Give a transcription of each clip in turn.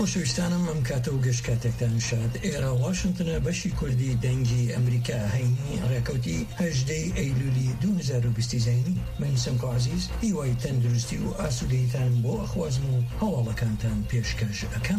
خۆشەویستانم ئەم کاتە و گەشت کاتێکتان شاد. ئێرە واشنتنە بەشی کوردی دەنگی ئەمریکا هەینی ڕێکەوتی 18 ئەیلولی 2020 زینی. من سمکۆ عزیز هیوای تەندروستی و ئاسوودەییتان بۆ ئەخوازم و هەواڵەکانتان پێشکەش ئەکەم.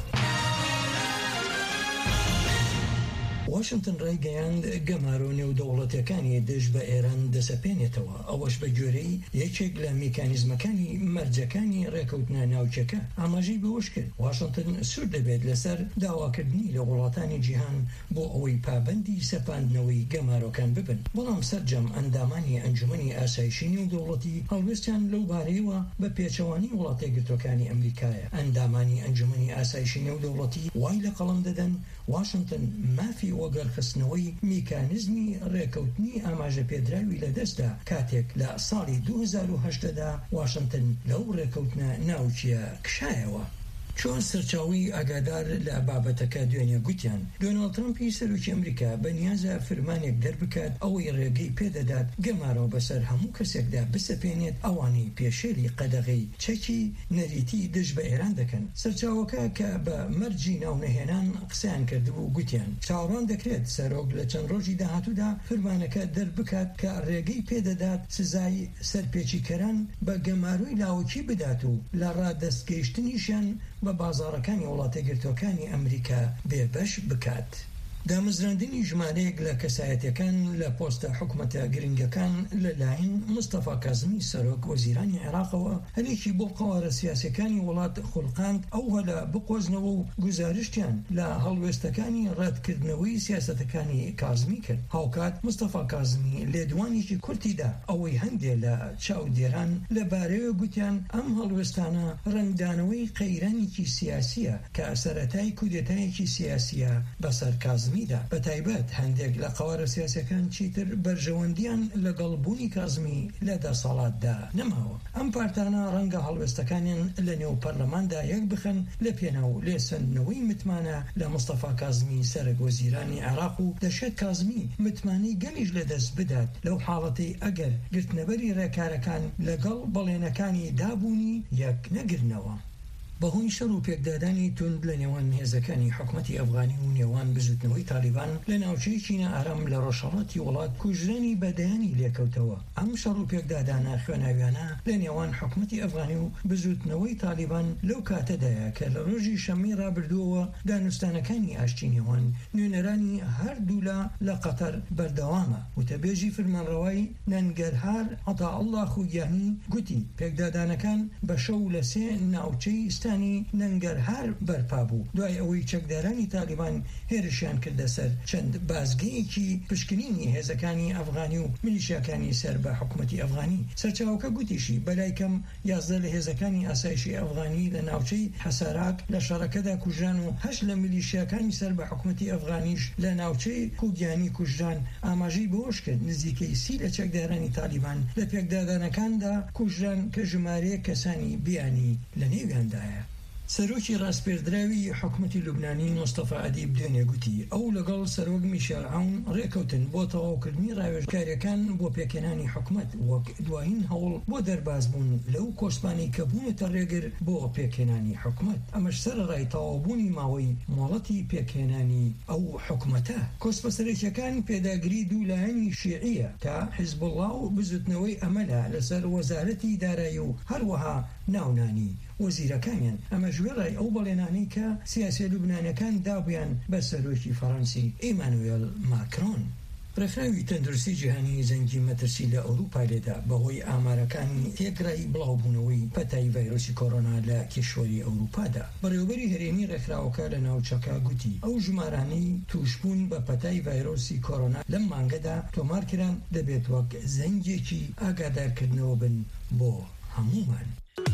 واشنتن ڕێگەیاند گەمارۆ نێودەوڵەتیەکانی دژ بە ئێران دەسەپێنێتەوە، ئەوەش بە گوێرەی یەکێک لە میکانیزمەکانی مەرجەکانی ڕێکەوتنە ناوچەکە ئاماژەی بەوەش کرد واشنتن سوور دەبێت لەسەر داواکردنی لە وڵاتانی جیهان بۆ ئەوەی پابەندی سەپاندنەوەی گەمارۆکان ببن. بەڵام سەرجەم ئەندامانی ئەنجومەنی ئاسایشی نێودەوڵەتی هەڵوێستیان لەو بارەیەوە بە پێچەوانی وڵاتە یەکگرتووەکانی ئەمریکایە. ئەندامانی ئەنجومەنی ئاسایشی نێودەوڵەتی وای لە قەڵم دەدەن واشنتن مافی وەگەرخستنەوەی میکانیزمی ڕێکەوتنی ئاماژە پێدراوی لەدەستدا کاتێک لە ساڵی 2008دا واشنتن لەو ڕێکەوتنە ناوچیە کشایەوە. چۆن سەرچاوی ئاگادار لە بابەتەکە دوێنێ گوتیان دۆناڵد ترامپی سەرۆکی ئەمریکا بەنیازە فەرمانێک دەربکات ئەوەی ڕێگەی پێدەدات گەمارەوە بەسەر هەموو کەسێکدا بسەپێنێت ئەوانەی پێشێلی قەدەغەی چەکی نەریتی دژ بە ئێران دەکەن. سەرچاوەکە کە بە مەرجی ناونەهێنان قسەیان کردبوو گوتیان چاوەڕوان دەکرێت سەرۆک لە چەند ڕۆژی داهاتوودا فەرمانەکە دەربکات کە ڕێگەی پێدەدات سزای سەرپێچیکەران بە گەماروی لاوکی بدات و لە ڕادەستگەیشتنیشیان بە بازاڕەکانی وڵاتە یەکگرتووەکانی ئەمریکا بێبەش بکات. دامەزراندنی ژمارەیەک لە کەسایەتەکان لە پۆستە حکومەتە گرنگەکان لەلایەن مستەفا کازمی سەرۆک وەزیرانی عێراقەوە هەلێکی بۆ قەوارە سیاسەکانی وڵات خوڵقاند ئەو هەلە بقۆزنەوە و گزارشتیان لە هەڵوێستەکانی ڕەتکردنەوەی سیاسەتەکانی کازمی کرد. هاوکات مستەفا کازمی لێدوانێکی کورتیدا ئەوەی هەندێ لە چاودێران لەبارەیە گوتیان ئەم هەڵوێستانە ڕنگدانەوەی قەیرانێکی سیاسیە کە سەرەتای کودێتایەکی سیاسیە بەسەر کازمی بە تایبەت هەندێک لە قەوارە سیاسەکان چیتر بەرژەوەندیان لەگەڵ بوونی کازمی لە دەسەڵاتدا نەماوە. ئەم پارتانە ڕەنگە هەڵوێستەکانیان لە نێو پەرلەماندا یەک بخەن لە پێناو لێسەندنەوەی متمانە لە مستەفا کازمی سەرۆک وەزیرانی عێراق و دەشێت کازمی متمانەی گەلیش لەدەست بدات لەو حاڵەتەی ئەگەر گرتنەبەری ڕێکارەکان لەگەڵ بەڵێنەکانی دابوونی یەک نەگرنەوە. بەهۆی شەڕ و پێکدادانی توند لە نێوان هێزەکانی حکومەتی ئەفغانی و نێوان بزوتنەوەی تالیبان لە ناوچەی چینە ئارام لە ڕۆژهەڵاتی وڵات کوژرانی بەدەیانی لێکەوتەوە. ئەم شەڕ و پێکدادانە خوێناویانە لە نێوان حکومەتی ئەفغانی و بزوتنەوەی تالیبان لەو کاتەدایە کە لە ڕۆژی شەمەی ڕابردووەوە دانوستانەکانی ئاشتی نێوان نوێنەرانی هەردوولا لە قەتەر بەردەوامە. وتەبێژی فەرمانڕەوایی نەنگەرهار عەتاءڵڵا خوگیانی گوتی پێکدادانەکان بە شەو لە سێ ناوچەی نەنگەرهار بەرپا بوو دوای ئەوەی چەکدارانی تالیبان هێرشیان کردە سەر چەند بازگەیەکی پشکنینی هێزەکانی ئەفغانی و میلیشیاکانی سەر بە حکومەتی ئەفغانی. سەرچاوەکە گوتیشی بەلایکەم 11 لە هێزەکانی ئاسایشی ئەفغانی لە ناوچەی حەساراک لە شەڕەکەدا کوژران و 8 لە میلیشیاکانی سەر بە حکومەتی ئەفغانیش لە ناوچەی خوگیانی کوژران. ئاماژەی بەوەش کرد نزیکەی 30 لە چەکدارانی تالیبان لە پێکدادانەکاندا کوژران کە ژمارەیە کەسانی بیانی لە نێویاندایە. سەرۆکی ڕاستپێردراوی حکومەتی لوبنانی مستەفا ئەدیب دوێنێ گوتی ئەو لەگەڵ سەرۆک میشێل عەون ڕێکەوتن بۆ تەواوکردنی ڕاوێژکاریەکان بۆ پێکێنانی حکومەت وەک دوایین هەوڵ بۆ دەرباز بوون لەو کۆسپانی کە بوونەتە ڕێگر بۆ پێکێنانی حکومەت. ئەمەش سەرەڕای تەواوبوونی ماوەی مۆڵەتی پێکێنانی ئەو حکومەتە. کۆسپەسەرێکیەکان پێداگری دوولایەنی شیعیە تا حیزبوڵڵا و بزوتنەوەی ئەمەلا لەسەر وەزارەتی دارایی و هەروەها ناونانی وەزیرەکانیان. ئەمە ژوێڕای ئەو بەڵێنانەی کە سیاسی لوبنانەکان دابوویان بە سەرۆکی فەڕەنسی ئیمانوێل ماکرۆن. ڕێکخراوی تەندروستی جیهانی زەنگی مەترسی لە ئەوروپا لێدا بەهۆی ئامارەکانی تێکرای بڵاوبوونەوەی پەتای ڤایرۆسی کۆڕۆنا لە کێشوەری ئەوروپادا. بەڕێوەبەری هەرێمی ڕێکخراوەکە لە ناوچەکە گوتی ئەو ژمارانەی توشبوون بە پەتای ڤایرۆسی کۆڕۆنا لەم مانگەدا تۆمارکران دەبێت وەک زەنگێکی ئاگادارکردنەوە بن بۆ هەمومان.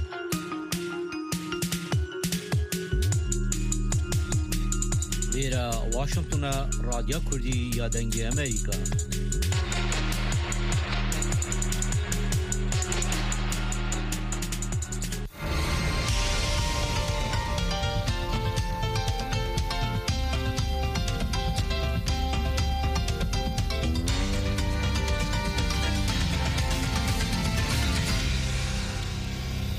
لێرە واشنتنە ڕادیۆ کوردی یا دەنگی ئەمریکا.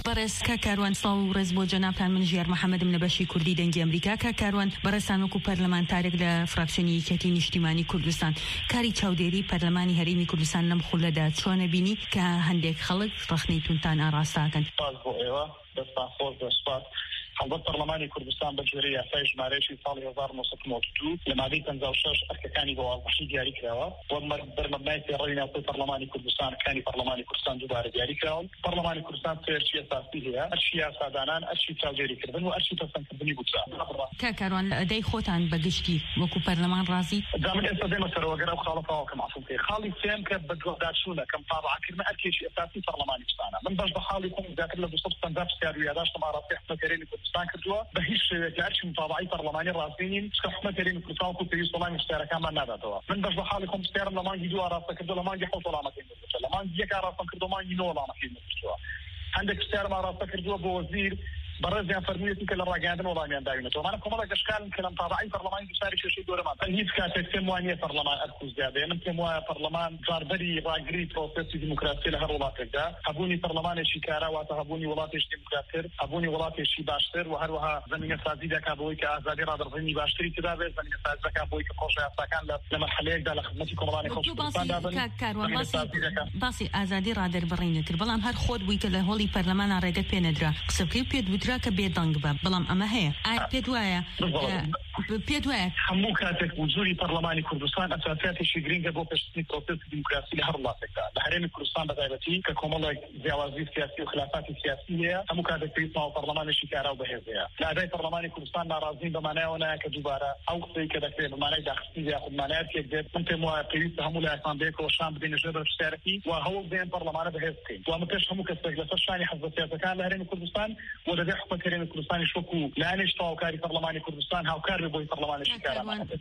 بەڕێز کاکاروان سڵاو و ڕێز بۆ جەنابتان من ژیار محەممەدم لە بەشی کوردی دەنگی ئەمریکا. کاکاروان بەڕێستان وەکو پەرلەمانتارێک لە فراکسیۆنی یەکێتی نیشتیمانی کوردستان کاری چاودێری پەرلەمانی هەرێمی کوردستان لەم خولەدا چۆنە بینی کە هەندێک خەڵک ڕخنەی تونتان ئاڕاستاکەن؟ دەستان خۆش دەسپات هەڵبەت پەرلەمانی کوردستان بە جۆرەی یاسای ژمارەیەکی ساڵی 1992 لە مادەی 56 ئەرکەکانی بە واضحی دیاری کراوە و بەرنامەی پێڕەوی ناوچەی پەرلەمانی کوردستانەکانی پەرلەمانی کوردستان دووبارە دیاری کراون. پەرلەمانی کوردستان سێرچی ئەساسی هەیە، ئەرچی یاسادانان، ئەرچی چاودێریکردن و ئەرچی پەسەندکردنی بووچە. کاکاروان ئەدەی خۆتان بەگشتی وەکو پەرلەمان ڕازی؟ دامن ئێستا دێمە سەرەوە گەرە و خاڵەتەوەکەم ئاسڵکەی خاڵی سێم کە بە دووەداچوونە کەم تابعکردن ئەرکێکی ئەساسی پەرلەمانی کوردستانە. من بەش بە خاڵی خۆم زیاتر لە 250 پرسیار و یادداشتم ئاڕاستی حکومەتەرێمی کوردستان کردووە بە هیچ شێوەیەک هەرچی متابعەی پەرلەمانی ڕاستی نین چکە حکومەتەرێمی کوردستان و پێویست وەڵامی پرسیارەکانمان ناداتەوە. من بەش بە خاڵی خۆم پرسیارم لە مانگی 2 ئاڕاستە کردو، لە مانگی 7 وەڵامەکەی بردووە، لە مانگی 1 ئاڕاستەم کردو، مانگی 9 وەڵامەکەی بردووە. هەندێک پرسیارم ئاڕاستە کردووە بۆ وەزیر بەڕێزیان فەرموویەتی کە لە ڕاگەاندن وەڵامیان داوینەتەوە. مانە کۆمەڵێک ئەشکالن کە لە متابعەی پەرلەمانی دووساری شێشەی دۆرەمان هیچ کاتێک پێم وانییە پەرلەمان ئەرکوز زیادەیە. من پێم وایە پەرلەمان جاربەری ڕاگری پرۆسێسی دیموکراسی لە هەر وڵاتێکدا هەبوونی پەرلەمانێکی کارا واتە هەبوونی وڵاتێکی دیموکراتتر، هەبوونی وڵاتێکی باشتر و هەروەها زمینە سازی دەکا بۆی کە ئازادی ڕادەربڕینی باشتری تدا بێت، زمینە سازی دەکا بۆی کە خۆشە یاساکان لە مەرحەلەیەکدا لە خزمەتی کۆمەڵانی خۆشەویستاندا بن. باسی ئازادی ڕادەربڕینی کرد، بەڵام هەر خۆت بووی کە لە هۆڵی پەرلەمانە ڕێگەت پێ نەدرا، قسەبکەی پێت وترا کە بێدەنگ بەڵام ئەمە هەیە. پێت وایە هەموو کاتێک وزوری پەرلەمانی کوردستان ئەساسیاتێکی گرنگە بۆ پێشبردننی پرۆسێسی دیموکراسی لە هەر وڵاتێکدا، لە هەرێمی کوردستان بەتایبەتی کە کۆمەڵێک جیاوازی سیاسی و خلافاتی سیاسی هەیە. هەموو کاتێک پێویستمەوە پەرلەمانێکی کارا و بەهێز هەیە. لە ئادای پەرلەمانی کوردستان ناڕازین بەمانایەوە نایە کە دووبارە ئەو قسەی کە دەکرێت بەمانای داخستنی یاخود مانایەتێک دێت. من پێم وایە پێویستە هەموو لایەکمان بەیەکەوە شان بدەینە ژێر پرسیارەکەی و هەوڵ بدەین پەرلەمانە بەهێز بکەین. و ئەمە پێش هەموو کەسێک لەسەر شانی حەزب سیاسەکان لە هەرێمی کوردستان و دەبێت حکومەت هەرێمی کوردستانی شوکو لایەنێش تەواوکاری پەرلەمانی کوردستان هاوکار بێ بۆی پەرلەمانێکی کارا.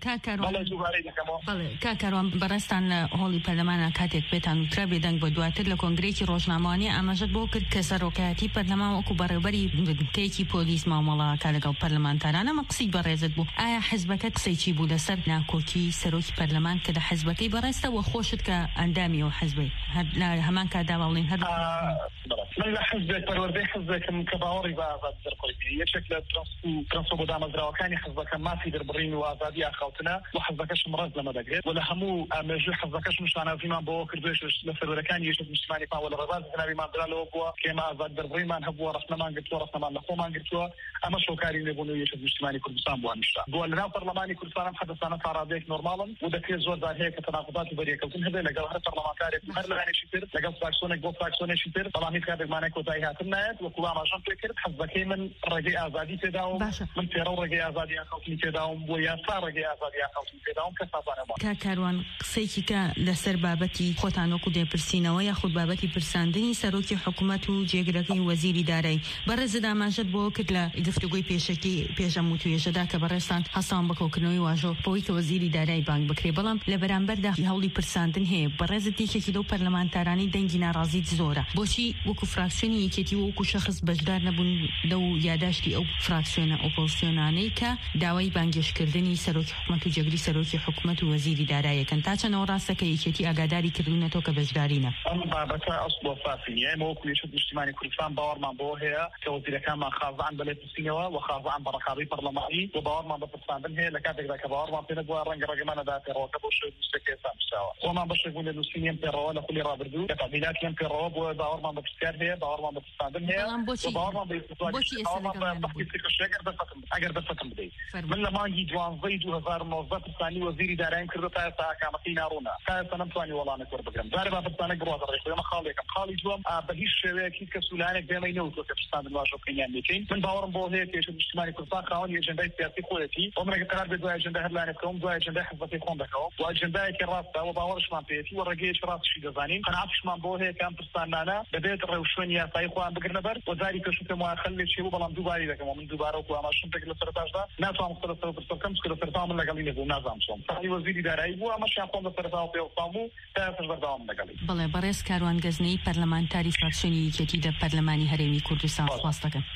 کاکاروان بەڕێستان لە هۆڵی پەرلەمانە کاتێک پێتان وترا بێدەنگ بە دواتر لە کۆنگرێکی ڕۆژنامەوانی ئاماژەت بۆ کرد کە سەرۆکایەتی پەرلەمان وەکو بەڕێوەبەری بنکەیەکی پۆلیس مامەڵەکە لەگەڵ پەرلەمانتاران. ئەمە قسەی بەڕێزت بوو. ئایا حیزبەکەت قسەیکی بوو لەسەر ناکۆکی سەرۆکی پەرلەمان کە لە حیزبەکەی بەڕێستەوە خۆشت کە ئەندامی ئەو حیزبەی هەمان کادا باڵێن هەر من لە حیزبێک پەروەردەی حیزبێکم کە باوەڕی بە ئازادی دەربڕینی یەکێک لە ترانسپۆ بۆ دامەزراوەکانی حیزبەکە مافی دەربڕین و ئازادی ئاخاوتنە و حیزبەکەشم ڕەز لەمە دەگرێت و لە هەموو ئامێژوی حیزبەکەشم شانازیمان بۆ کردوێش لە سەرۆرەکانی یەکێتی نیشتیمانیمان و لە ڕێباز جنابیمان درالەوە بووە کە ئێمە ئازادی دەربڕینمان هەبووە، ڕەخنەمان گرتووە، ڕەخنەمان لە خۆمان گرتووە. ئەمە شۆکاری لێبوون و یەکێتی نیشتیمانی کوردستان بۆ هەمیشە بۆ لەناو پەرلەمانی کوردستانم حەدەسانە تا ڕادەیەک نۆرماڵن و دەکرێت زۆردار هەیە کە تەناقضات و بەریەکەوتن هەبێت لەگەڵ هەر پەرلەمانتارێک هەر لایەنێکی تر لەگەڵ فراکسیۆنێک بۆ فراکسیۆنێکی تر، بەڵام هیچ کاتێکمانای کۆتایی هاتن نایەت. وەکو ئاماژەم پێ کرد حەزبەکەی من ڕێگەی ئازادی پێداوم، من پێڕەو ڕێگەی ئازادی ئاخاوتنی پێداوم بۆ یاسا ڕێگەی ئازادی ئاخاوتنی پێداوم کە سازانەوە. کاکاروان قسەیەکی کە لەسەر بابەتی خۆتان وەکو دێپرسینەوە یاخود بابەتی پرساندنی سەرۆکی حکوومەت و جێگرەکەی وەزیری دارایی بەڕێزت ئاماژەت بۆ کرد لە گفتوگۆی پێشەکی پێشەم و توێژەدا کە بەڕێستان هەسان بکەوتنەوەی واژۆ بۆی کە وەزیری دارایی بانگ بکرێ، بەڵام لە بەرامبەردا هەوڵی پرساندن هەیە. بەڕێزت یەکێکی لەو پەرلەمانتارانی دەنگی ناڕازیت زۆرە، بۆچی وەکو فراکسیۆنی یەکێتی وەکو شەخص بەشدار نەبوون لەو یاداشتی ئەو فراکسیۆنە ئۆپۆزیسیۆنانەی کە داوای بانگێشکردنی سەرۆکی حکوومەت و جێگری سەرۆکی حکوومەت و وەزیری داراییەکەن تا چەنەوە ڕاستە کە یەکێتی ئاگاداری کردوونەتەوە کە بەشدارینە؟ ئەم بابەتە ئەسڵ و فاسینیە. ئێمە وەکو یەکێتی نیشتیمانی کوردستان باوەڕمان بۆ هەیە کە وەزیرەکانمان خازان بەلێ پرسینەوە و خازان بە ڕەقابەی پەرلەمانی و باوەڕمان بە پرساندن هەیە. لە کاتێکدا کە باوەڕمان پێ نەبووە ڕەنگە ڕێگەمانەدا پێڕەوەکە بۆ شێوەی نووسەکە ئێستا پرساوە. خۆمان بەشێک بوون لە نووسینیان پێڕەوە لە خولی ڕابردوو کە تەبییناتیان پێڕەوە بۆ باوەڕمان بە پرسیار هەیە، باوەڕمان بە پرساندن هەیە و باوەڕمان بە ئەگەر دەستەکەم بدەیت. من لە مانگی 12 2019 پرسانی وەزیری داراییم کردو تا ئێستا ئاکامەکەی ناڕوونا، تا ئێستا نەمتوانی وەڵامێک وەربگرم. جارێ با پرسانێک بڕاتە ڕێک ئێمە خاڵێکم خاڵی دووەم بە هیچ شێوەیەک هیچ کەس سولانێک بێمەی نەوتوە کە پرساندن واژۆ بکەینیان بکەین. من باوەڕم بۆ هەیە کە یەکێتی نیشتیمانی کوردستان خاوەنی ئەجەندای سیاسی خۆیەتی و من ئەگەر قەرار بێت دوای ئەجەندای هەر لایەنێک بکەوم دوای ئەجەندای حیزبەکەی خۆم دەکەوم و ئەجەندایەکی ڕاستە و باوەڕشمان پێیەتی و ڕێگەیەکی ڕاستیشی دەزانین. قەناعەتشمان بۆ هەیە کە ئەم پرسانانە دەبێت ڕێوشوێنی یاسایی خۆیان بگرنە بەر و جاری کەشوو پێم وایە خەلێکی بوو، بەڵام دووباری دەکەمەوە. من دووبارە وەکو ئاماژەم پێ کرد لە سەرەتاشدا ناتوانم سەرەتا پرسەکەم چکە لە سەرەتا من لەگەڵی نەبووم، نازانم چۆن. سەری وەزیری دارایی بوو، ئەمەشیان خۆم لە سەرەتاوە پێوەستام و تا ئێستاش بەردەوام لەگەڵی. بەڵێ بەڕێز کاروان گەزنەی پەرلەمانتاری فراکسیۆنی یەکێتی لە پەرلەمانی هەرێمی کوردستان سپاس دەکەم.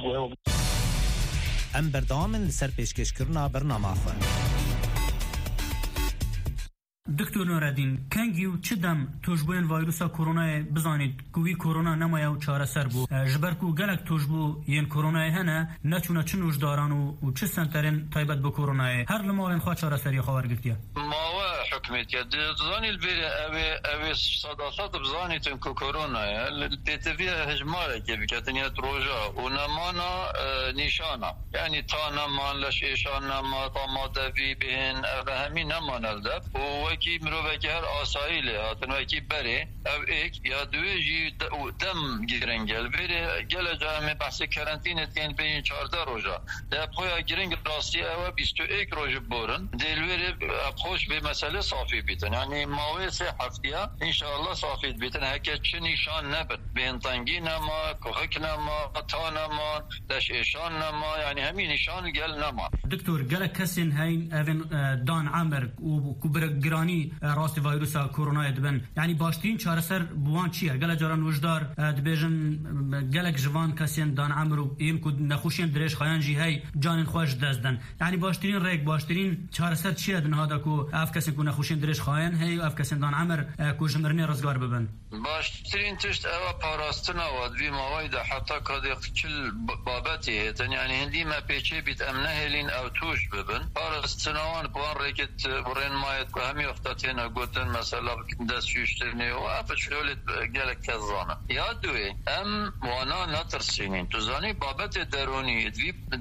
ئەم بەردەوامن لەسەر پێشکەشکردنا بەرنامە دکتر نورالدین کنگیو چدم توجبوین ویروسا کرونا بزانید کوی کرونا نمایا و چاره سر بو جبرکو گلک توجبو ین کرونا هنه نچونه چنوش داران و چه سنترین تایبت به کرونا هر لمالن خواه چاره سری خبر گرتیه ماوا حکمت کرد زانی البری اوی صداقت بزانی تن کرونا التفیه هجماره که بکتنیت روجا و نمانا نشانا یعنی تا نمان لش ایشان نما تا مادوی بهن او همین نمان الدب و وکی مروفه که هر آسایی لیهاتن وکی بری او ایک یا دوی جی دم گیرنگ البری گل جامعه بحث کرنتین تین بین 14 روزا در پویا گیرنگ راستی او 21 روز بورن دلوری خوش به مسئله صافی بیتن یعنی ماوی 3 هفتیه انشاءالله صافی بیتن هکه چه نشان نبت بینتنگی نما کوهک نما تا نما دش ایشان نما یعنی همین نشان گل نما دکتر گل کسین هین اوین دان عمر و کوبرگرانی راست ویروس کرونا دبن یعنی باشترین چاره سر بوان چیه گل جاران وجدار دبیجن گلک جوان کسین دان عمر و این کو نخوشین درش خایان جی هی جان خوش دزدن یعنی باشترین ریک باشترین چاره سر چیه دن هادا کو اف کسین کو نخوشین درش خایان هی اف کسین دان عمر کو جمرنی رزگار ببن باشترین تشت او پاراستنا و دوی ماوی ده حتی کدی چل بابتی هیتن یعنی هندی ما پیچه بیت امنه هلین او توش ببن پاراستناوان بوان ریکت برین مایت که همی اختاتینا گوتن مثلا دست شوشترنی و اف شلولت گلک کزانه یاد دوی ام وانا نترسینین تو زانی بابت درونی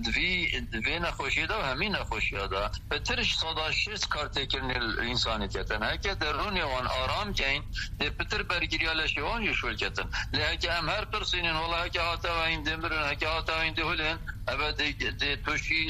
دوی نخوشیده و همین نخوشیده بترش صدا شیست کارته کرنی انسانیتیتن هکه درونی وان آرام کن ده پتر برگریالش وان یشول کتن لهکه هم هر پرسینین والله هکه هاتا و این دمرن هکه هاتا و این دهولن اما ده توشی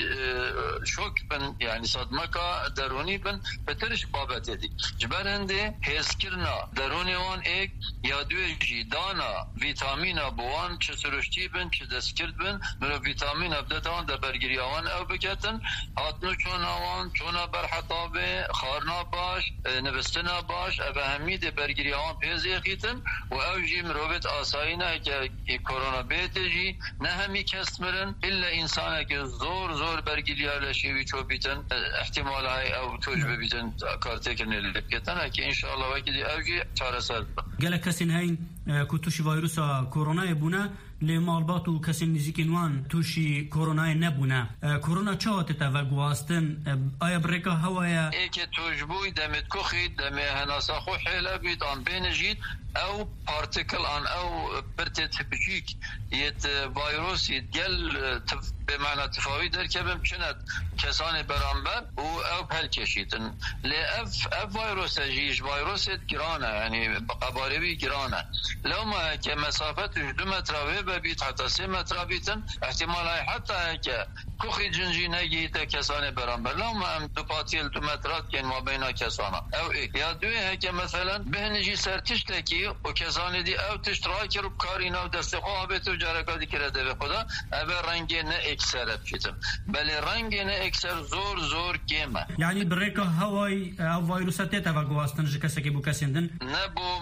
شوک بن یعنی صدمه که درونی بن بترش بابت دی جبرنده حس کرنا درونی وان ایک یا دوی جی دانا ویتامین بوان چه سرشتی بن چه دستکرد بن مرو ویتامین ابدتان در برگری آوان او بکتن هاتنو چون آوان چونا برحطا به خارنا باش نبستنا باش او همی در برگری آوان پیزی خیتن و او جی مروبت آسایینا که کرونا بیت جی نه همی کست مرن الا انسانه که زور برگری آلشیوی چو بیتن احتمال های او توج ببیتن کارته کنه لبکتن که انشاءالله وکی او جی چاره سر گله کسین هین کتوشی ویروس کرونا بونه لمالبات و کسی نزیکینوان توشی کرونا نبونه کرونا چه هاته و گواستن آیا برکا هوایا ای که توجبوی دمت کخید دمه هناسا خو حیله بید آن بینجید او پارتیکل آن او برتت بچیک یت ویروسی گل به معنی تفاوی در که بمچند کسان برانبر او پل کشیدن لی اف ویروس جیش ویروس گرانه یعنی قباربی گرانه لو ما که مسافت 2 متر ببیت حتی 3 متر بیتن احتمال های حتی که کخی جنجی نگیت کسان برانبر لو ما هم 2 پاتیل 2 مترات کن ما بینا کسانا او ایک یا دوی که مثلا بهنجی سر تشتکی و کسان دی او تشترا که رو کاری نو دست خواه بیتو جارکا دی کرده به خدا او رنگ نه اکسر بشیتم بلی رنگ نه اکسر زور گیمه یعنی برکا هوای او ویروساتی تا گواستن جه کسی که بو کسیندن نبو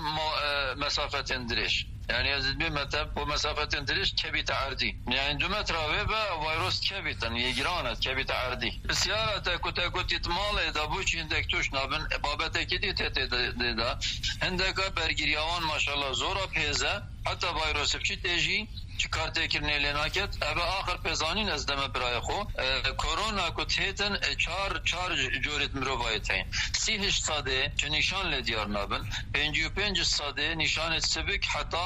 مسافت اندرش یعنی از این مطلب با مسافت اندرش کبیت عردی یعنی 2 متر و ویروس کبیتن یگرانت کبیت عردی بسیار تا کتیت مال دا بوچ هندک توش نابن بابت کدی دیدا هندکا برگریوان ماشاءالله زورا پیزه حتی ویروس بچی تیجی چی کارته کرنه لناکت ابا آخر پیزانین از دم برای خو کرونا کو تیتن 4 جورت مروایت هین 38 ساده چه نشان لدیار نابن 55 ساده نشان سبک حتی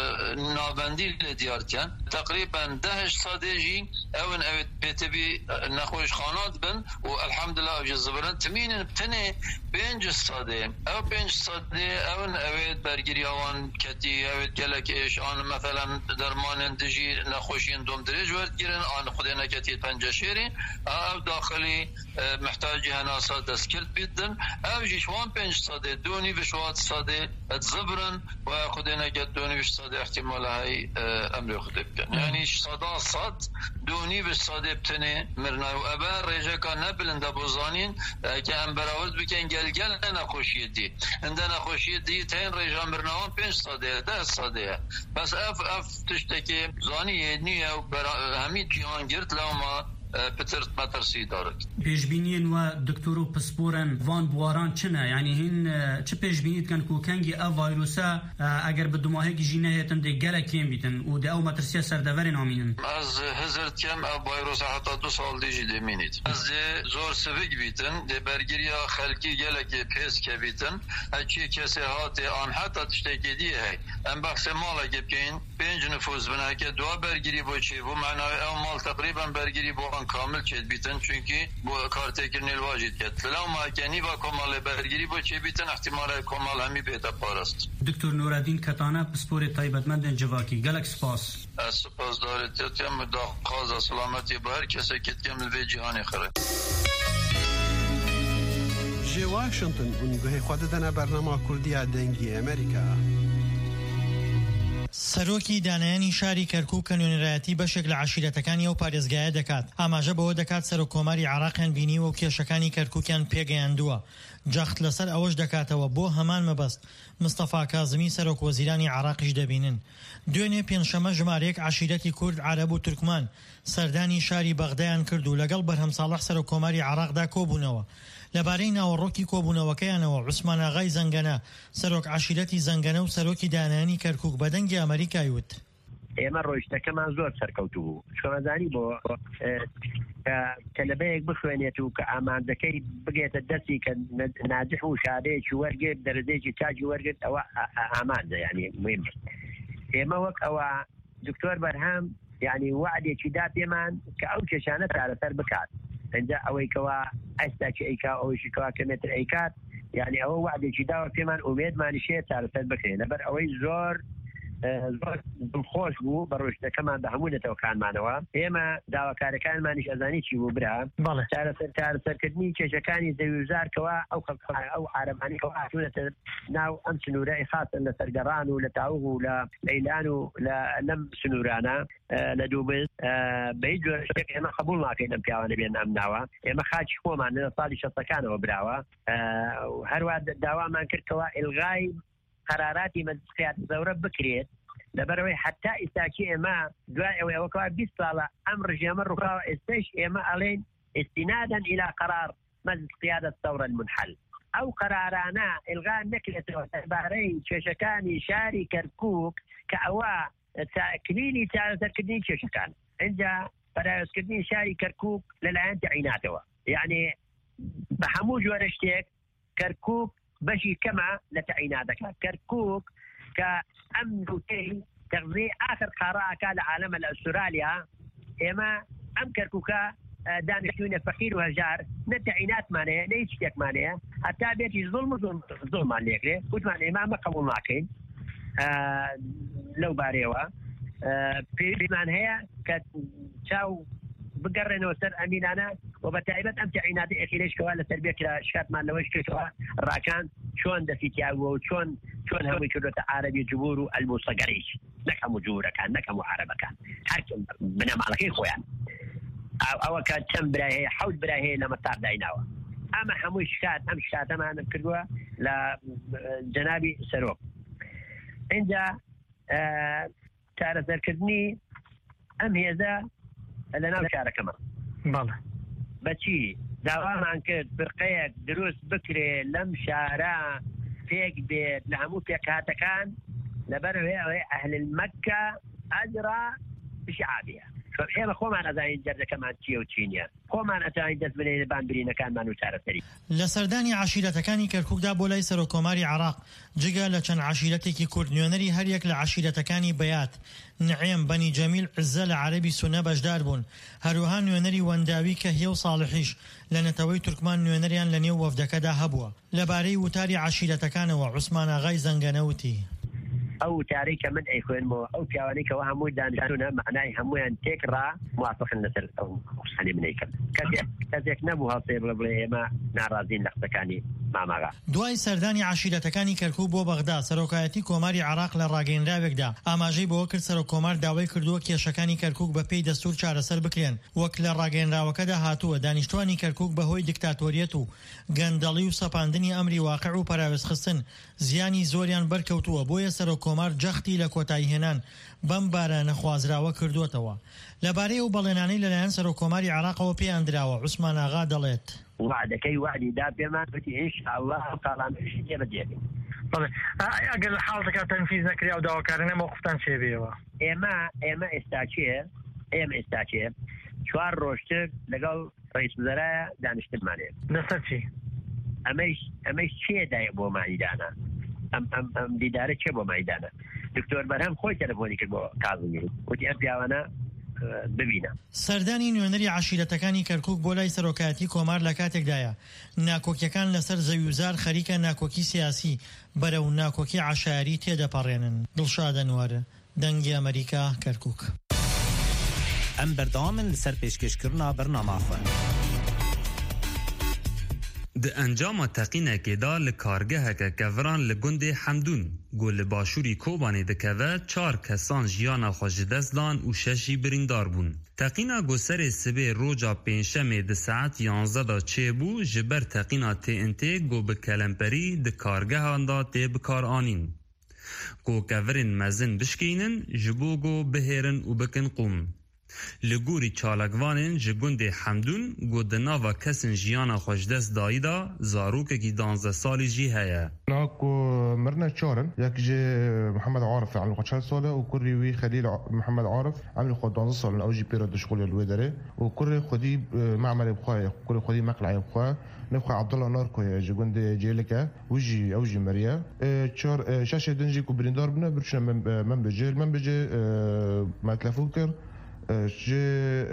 نابندی لدیار کن تقریبا 10 ساده جی اون اوید پیتبی نخوش خانات بن و الحمدلله او جزبرن تمین بتنه 5 ساده او 5 ساده اون اوید برگری آوان کتی اوید گلک ایش آن مثلا درمان اندجی نخوشین دوم درج ورد گیرن آن خودی نکتی 5 شیری او داخلی محتاج هناسا دستکرد بیدن او جیشوان 5 ساده دونی بشوات ساده اتزبرن و خودی نکت دونی بش ساده احتمال های امر خود بکن یعنی صد دونی بش ساده بتنه مرنای و ابا ریجه که نبلنده بوزانین که هم براورد بکن گلگل نخوشی دی انده نخوشی دی تین ریجه مرنوان 5 ساده 10 ساده بس اف تشتکی زانی نیه و همی جیان گرد لما بترت مترسي دارك بيجبينين ودكتورو بسبورن فان بواران چنه يعني هن چه بيجبينيت كان كو كانجي فيروسا اگر بدو هيك جينه تندي گله كيم بيتن و ده او مترسي سردورين امينن از هزرت كم فيروس حتى 2 سال ديجي دمينيت از زور سويك بيتن ده برگريا خلقي گله كي پيس كي بيتن اكي كسي هات ان حتى تشتكي دي هي ام بحث مالا گبكين 5 نفوذ بنا كي دو برگري بوچي بو معناه او مال تقريبا برگري بو كامل چید بیتن چونکی بو کارتکر نیلواجید کرد لو ما کنی با کمال برگیری با چه بیتن احتمال کمال همی بیتا پارست دکتور نورالدین کتانه پسپور تایبتمند جواکی گلک سپاس سپاس دارید تیم داخاز سلامتی با هر کسی که کمل به جهانی خره جی واشنطن اونگوه خود دنا برنامه کردی دنگی امریکا سەرۆکی دانایانی شاری کەرکووک کە نوێنەرایەتی بەشێک لە عەشیرەتەکانی ئەو پارێزگایە دەکات ئاماژە بەوە دەکات سەرۆکۆماری عێراقیان بینیوە و کێشەکانی کەرکووکیان پێگەیاندووە جەخت لەسەر ئەوەش دەکاتەوە بۆ هەمان مەبەست مستەفا کازمی سەرۆک وەزیرانی عێراقیش دەبینن دوێنێ پێنجشەمە ژمارەیەک عەشیرەتی کورد عەرەب و تورکمان سەردانی شاری بەغدایان کرد و لەگەڵ بەرهەم ساڵح سەرۆکۆماری عێراقدا کۆبوونەوە لەبارەی ناوەڕۆکی کۆبوونەوەکەیانەوە عوسمان ئاغای زەنگەنە سەرۆک عەشیرەتی زەنگەنە و سەرۆکی دانایانی کەرکووک بە دەنگی ئەمریکای وت ئێمە ڕۆیشتەکەمان زۆر سەرکەوتوو بوو شۆمەزانی بۆ کە لەبەیەک بخوێنێت و کە ئامادەکەی بگێتە دەستی کە ناجح و شادەیەکی وەرگێت دەرەجەیەکی تاجی وەرگێت ئەوە ئامادە یعنی مهم ئێمە وەک ئەوە دکتۆر بەرهەم یعنی وعدێکی دا پێمان کە ئەو کێشانە چارەسەر بکات اینجا ئەوەی کەوا ئەستاکی ئەیکا ئەوەشی کەوا کەمێتر ئەیکات یعنی ئەوە وعدێکی داوە پێمان ئومێدمانیشەیە چارەسەر بکرێت لەبەر ئەوەی زۆر دڵخۆش بوو بە ڕۆژتەکەمان بە هەموو نەتەوەکانمانەوە ئێمە داواکارەکانمانیش ئەزانی چی بوو برا چارەسەرکردنی کێشەکانی زەویوزارکەوە ئەو عارەبانیکەوە هاتوونەتە ناو ئەم سنوورەی خاصن لە سەرگەڕان و لە تاوغ و لە لەیلان و لەم سنوورانە لە دووبز بە هیچ جۆرە شتێک ئێمە قبوڵ ناکەین ئەم پیاوانە بێن ئەم ناوە ئێمە خاچی خۆمان لە ساڵی 60ەکانەوە براوە هەروە داوامان کردکەوە ئیلغای قراراتی مەجلس زەورە بکرێت لەبەرەوەی حتا ئێستاکی ئێمە دوای ئەوەکەوە 20 ساڵە ئەم ڕژێمە ڕووخاوە ئێستش ئێمە ئەڵێن استنادا إلى قرار مجلس قيادة الثورة المنحل أو قرارنا إلغاء نكلة باري شاشكاني شاري كركوك كأوا تأكليني تأكليني شاشكان عند برايسكدني شاري كركوك للآن تعيناته يعني بحموج ورشتك كركوك بشي كما لتعيناتك كركوك كأمنوتي تغذي آخر قراءة كالعالم الأستراليا إما أم كركوكا دانشتوين فقير وهجار نتعينات مانية نيشتك مانية حتى بيتي ظلم عليك قلت مانية ما قبول ناكين لو باريوا في مان هي كتشاو بقرن وسر أمينانا وبتعبت أم تعيناتي إخيليش كوالا تربية كلا شكات مان لوش كتوا راكان شون دفيتياو شون هوي كدوة عربي جبورو المصقريش نكمو جورا كان نكمو عربا كان حركم بنام على كي خويا أو كان تم براهي حود براهي لما طار دايناوا أما حمو شكات أم شكات أما أنا كدوة لجنابي سروق عند تعرف ذكرني أم هي ذا لنا شاركما بله بچی داوامان کرد فرقەیەک دروست بکرێ لەم شارە پێک بێت لە هەموو پێکهاتەکان لەبەرەوەی ئەهل المەکە ئەجرا بشعابیە ئێمە خۆمان ئەزانین جەردەکەمان چییە و چی نییە خۆمان ئەتوانین دەست بنێنە بانبرینەکانمان و چارەسەری لە سەردانی عەشیرەتەکانی کەرکووکدا بۆ لای سەرۆکۆماری عێراق جگە لە چەند عەشیرەتێکی کورد نوێنەری هەریەک لە عەشیرەتەکانی بەیات نعیم بەنی جەمیل عزە لە عەرەبی سونە بەشدار بوون هەروەها نوێنەری وەنداوی کەهیە و ساڵحیش لە نەتەوەی تورکمان نوێنەریان لە نێو وەفدەکەدا هەبووە لەبارەی وتاری عەشیرەتەکانەوە عوسمان ئاغای زەنگەنەوتی أو تاريخ من أي خوين مو أو كيواني كوا همو دانشونا معناه همو ينتكرا موافق النسل أو خلي من أي كذا كذا نبوها صير بلا ما ناراضين لقطة كاني ماماغا دوای سەردانی عەشیرەتەکانی کەرکووک بۆ بەغدا سەرۆکایەتی کۆماری عێراق لە ڕاگەیەنراوێکدا ئاماژەی بەوە کرد سەرۆکۆمار داوای کردووە کێشەکانی کەرکووک بە پێی دەستوور چارەسەر بکرێن وەک لە ڕاگەیەنراوەکەدا هاتووە دانیشتوانی کەرکووک بەهۆی دیکتاتۆریەت و گەندەڵی و سەپاندنی ئەمری واقع و پەراوێزخستن زیانی زۆریان بەرکەوتووە بۆیە سەرۆکۆمار جەختی لە کۆتایی هێنان بەم بارە نەخوازراوە کردووەتەوە لەبارەی و بەڵێنانەی لەلایەن سەرۆکۆماری عێراقەوە پێیاندراوە عوسمان ئاغا دەڵێت وعدەکەی وعدی دا پێمان وتی ئینشاءالله تاڵامەشی تێبەجێبێ ئەگەر حاڵەکە تەنفیز نەکریا و داواکارانە موقفتان چێ بێەوە ئێمە ئێستا چێ 4 ڕۆژتر لەگەڵ ڕئیس وزەرایە دانیشتمانێ لەسەر چی ئەمەش چێدایە بۆ مایدانە ئەم دیدارە چێ بۆ مایدانە دکتۆر بەرهەم خۆی تەلەفۆنی کرد بۆ کاظمی وتی ئەم پیاوانە ببینە سەردانی نوێنەری عەشیرەتەکانی کەرکووک بۆ لای سەرۆکایەتی کۆمار لە کاتێکدایە ناکۆکیەکان لەسەر زەویوزار خەریکە ناکۆکی سیاسی بەرەو ناکۆکی عەشایری تێدەپەڕێنن دڵشاد ئەنوار دەنگی ئەمریکا کەرکووک ئەم بەردەوامن لەسەر پێشکەشکردنا بەرنامەخۆ د انجام تقینکێدا li kargeheke keviran li gundê Hemdûn got li başûrî Kobanê dikeve 4 kesan jiyana xwe ji dest dan û 6 jî birîndar bûn. Teqîna Goserê sibê roja pênşemê di saet 11 da çêbû ji ber teqîna TNT got bi kelemperî di kargehan da tê bikaranîn. Got kevirên mezin bişkînin ji bo got bihêrin û bikin qûm. Li gorî çalakvanên ji gundê Hemdûn got di nava kesên jiyana xwe ji dest dayî da zarokekî 12 salî jî heye. ناكو مرنا تشارن ياك جي محمد عارف عملي خد 4 سنه وكوري وي خليل محمد عارف عملي خد 12 سنه او جي بيرد شغل الودري وكوري خدي معمل بخاي كوري خدي مقلع بخا نبخا عبد الله ناركو جي جوند جيلكا وجي او جي مريا تشار شاشه دنجي كو بريندار بنا برشنا من بجي ما تلفوكر جي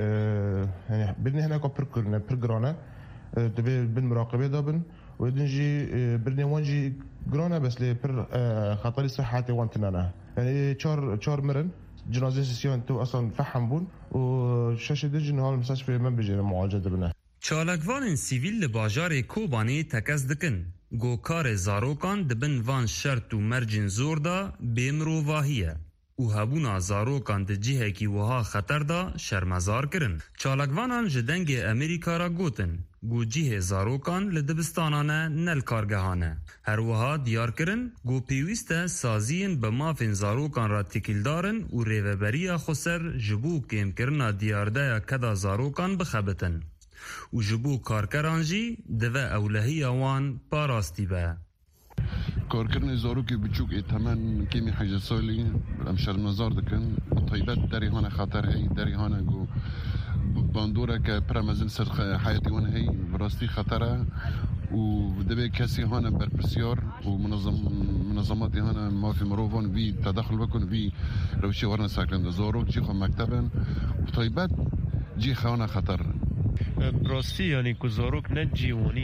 يعني بدنا هنا كو برجرانا دبي بالمراقبه دابن ودنجي برني وانجي جرونا بس لي بر خطري صحتي وانتنا يعني شار مرن جنازه سيون تو اصلا فحم بون وشاشه دجي نهار المستشفى من بيجي معالجه بنا çalakvanên sivîl li bajarê Kobanê tekez dikin. Gokar zarokan dibin van şert û mercên zor da bêmirovahiye. û hebûna zarokan di cihekî wiha xeter da şermezar kirin. Çalakvanan ji dengê Amerîka ra gotin. Got cihê zarokan li dibistanan e ne li kargehan e. Her wiha diyar kirin got pêwîst e saziyên bi mafên zarokan ra têkîldarin û rêveberiya xweser ji bo kêmkirina diyardeya keda zarokan bixebitin. û ji bo karkeran jî dive ewlehiya wan parastî be. کارکردن زاروکی بچوک تمام کمی حج سالی امشب مزار دکن طیبت دریهان خطر هی دریهان گو باندوره که پرمزن سر حیاتی ون هی براستی خطره و دبی کسی هان برپرسیار و منظماتی هان مافی مروفان وی تدخل بکن وی روشی ورن ساکن زاروک جی خو مکتبن و طیبت جی خوان خطر براستی یعنی که زاروک نه جیوانی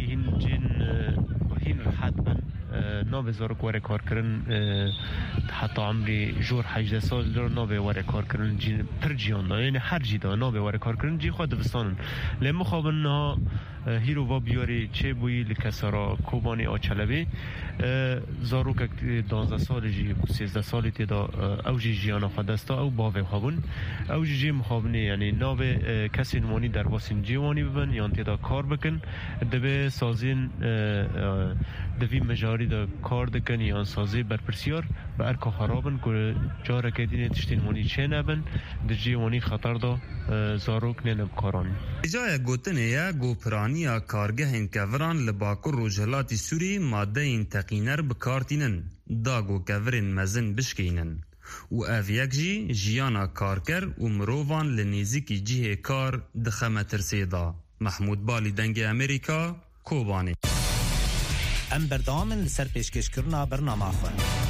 هین راحت بن نابه زارک وره کار کرن حتی عمری جور 18 سال در نابه وره کار کرن پر جیان دا یعنی هر جی دا نابه وره کار کرن جی خواهد بستانن لیمو خوابن ها هیرو و بیاری چه بویی لکسارا کوبانی آچلبی زاروک 12 سال جی 13 سالی تیدا او جی جیان خواهد دستا او باوه خوابن او جی مخابنه یعنی نابه کسی نمانی در واسین جیوانی ببن یا تیدا کار بکن دبه سازین دوی مجاری دا کار دکن یا سازی برپرسیار به ارکا خرابن که جاره که دینه تشتینمانی چه نبن در جیوانی خطر دا زاروک ننب کاران جای گوتنه یا گوپرانی کارگه این کوران لباکر روجهلاتی سوری ماده این تقینر بکارتینن دا گو کورین مزن بشکینن و اویک جی جیانا کارکر و مروان لنیزیکی جیه کار دخمه ترسیدا محمود بالی دنگ امریکا کوبانی ام بردامن لسر پیشکشکرنا برنامه‌خوان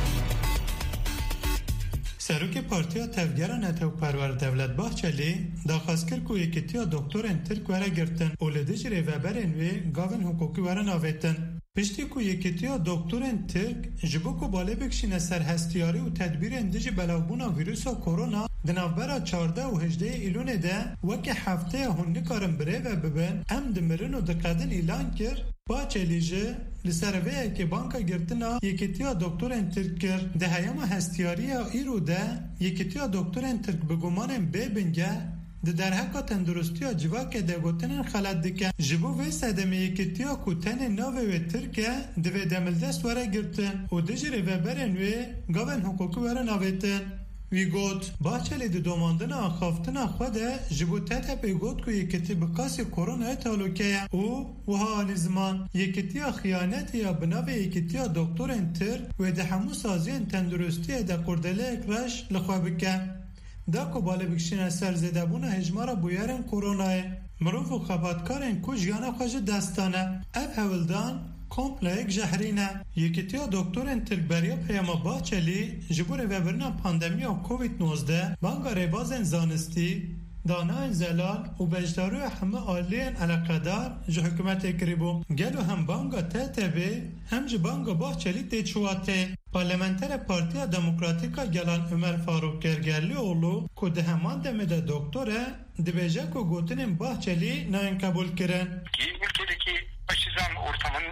سروک پارتیا تفگران نتو پرور دولت باحچلی داخواست کرد که یکیتیا دکتر انترک وره گرتن اولدش ریوبرن و گاون حقوقی وره ناویتن پشتی کو یکیتیا دکترین ترک جبو کو باله بکشینه سر هستیاری و تدبیر اندیجی بلاوبونا ویروسا کرونا دنافبرا 14 و 18 ایلون ده وکی هفته هنگی کارم بره و ببین ام دمرن و دقادن ایلان کر با چلیجه لسروه که بانکا گرتنا یکیتیا دکترین ترک کر ده هیام هستیاری ایرو ده یکیتیا دکترین ترک بگومانم ببینگه در حقا تندرستی ها جوا که ده گوتنن خلط دکن جبو وی سدمی یکیتیا کتن ناوه و ترکه دوی دملدست وره گرتن و دجری و برن وی گاون حقوقی وره ناویتن وی گوت باچلی ده دوماندن آخافتن خوده جبو تته پی گوت که یکیتی بکاسی کرونا تالوکه او وها نزمان یکیتیا خیانت یا بناوه یکیتیا دکتر انتر و ده همو سازی تندرستی ده قردله اکرش لخوابکه دا کو بالا بکشین سرزده بونه هجمارا بویرن کرونای مروف و خباتکارن کو جیانا خوش دستانه اب هولدان کمپلیک جهرینه یکیتیا دکترین ترکبریا پیاما باچلی جبور وبرنا پاندمی و کووید 19 بانگا ریبازن زانستی دانا زلال و بجدارو همه آلین علاقدار جو حکومت کریبو گلو هم بانگا تتبه هم جو بانگا باچلی تیچواته پارلمانتر پارتیا دموکراتیکا گلان عمر فاروق کرگرلی اولو که ده همان دمده دکتره دبیجه که گوتنین باچلی ناین قبول کرن ülkedeki faşizan ortamın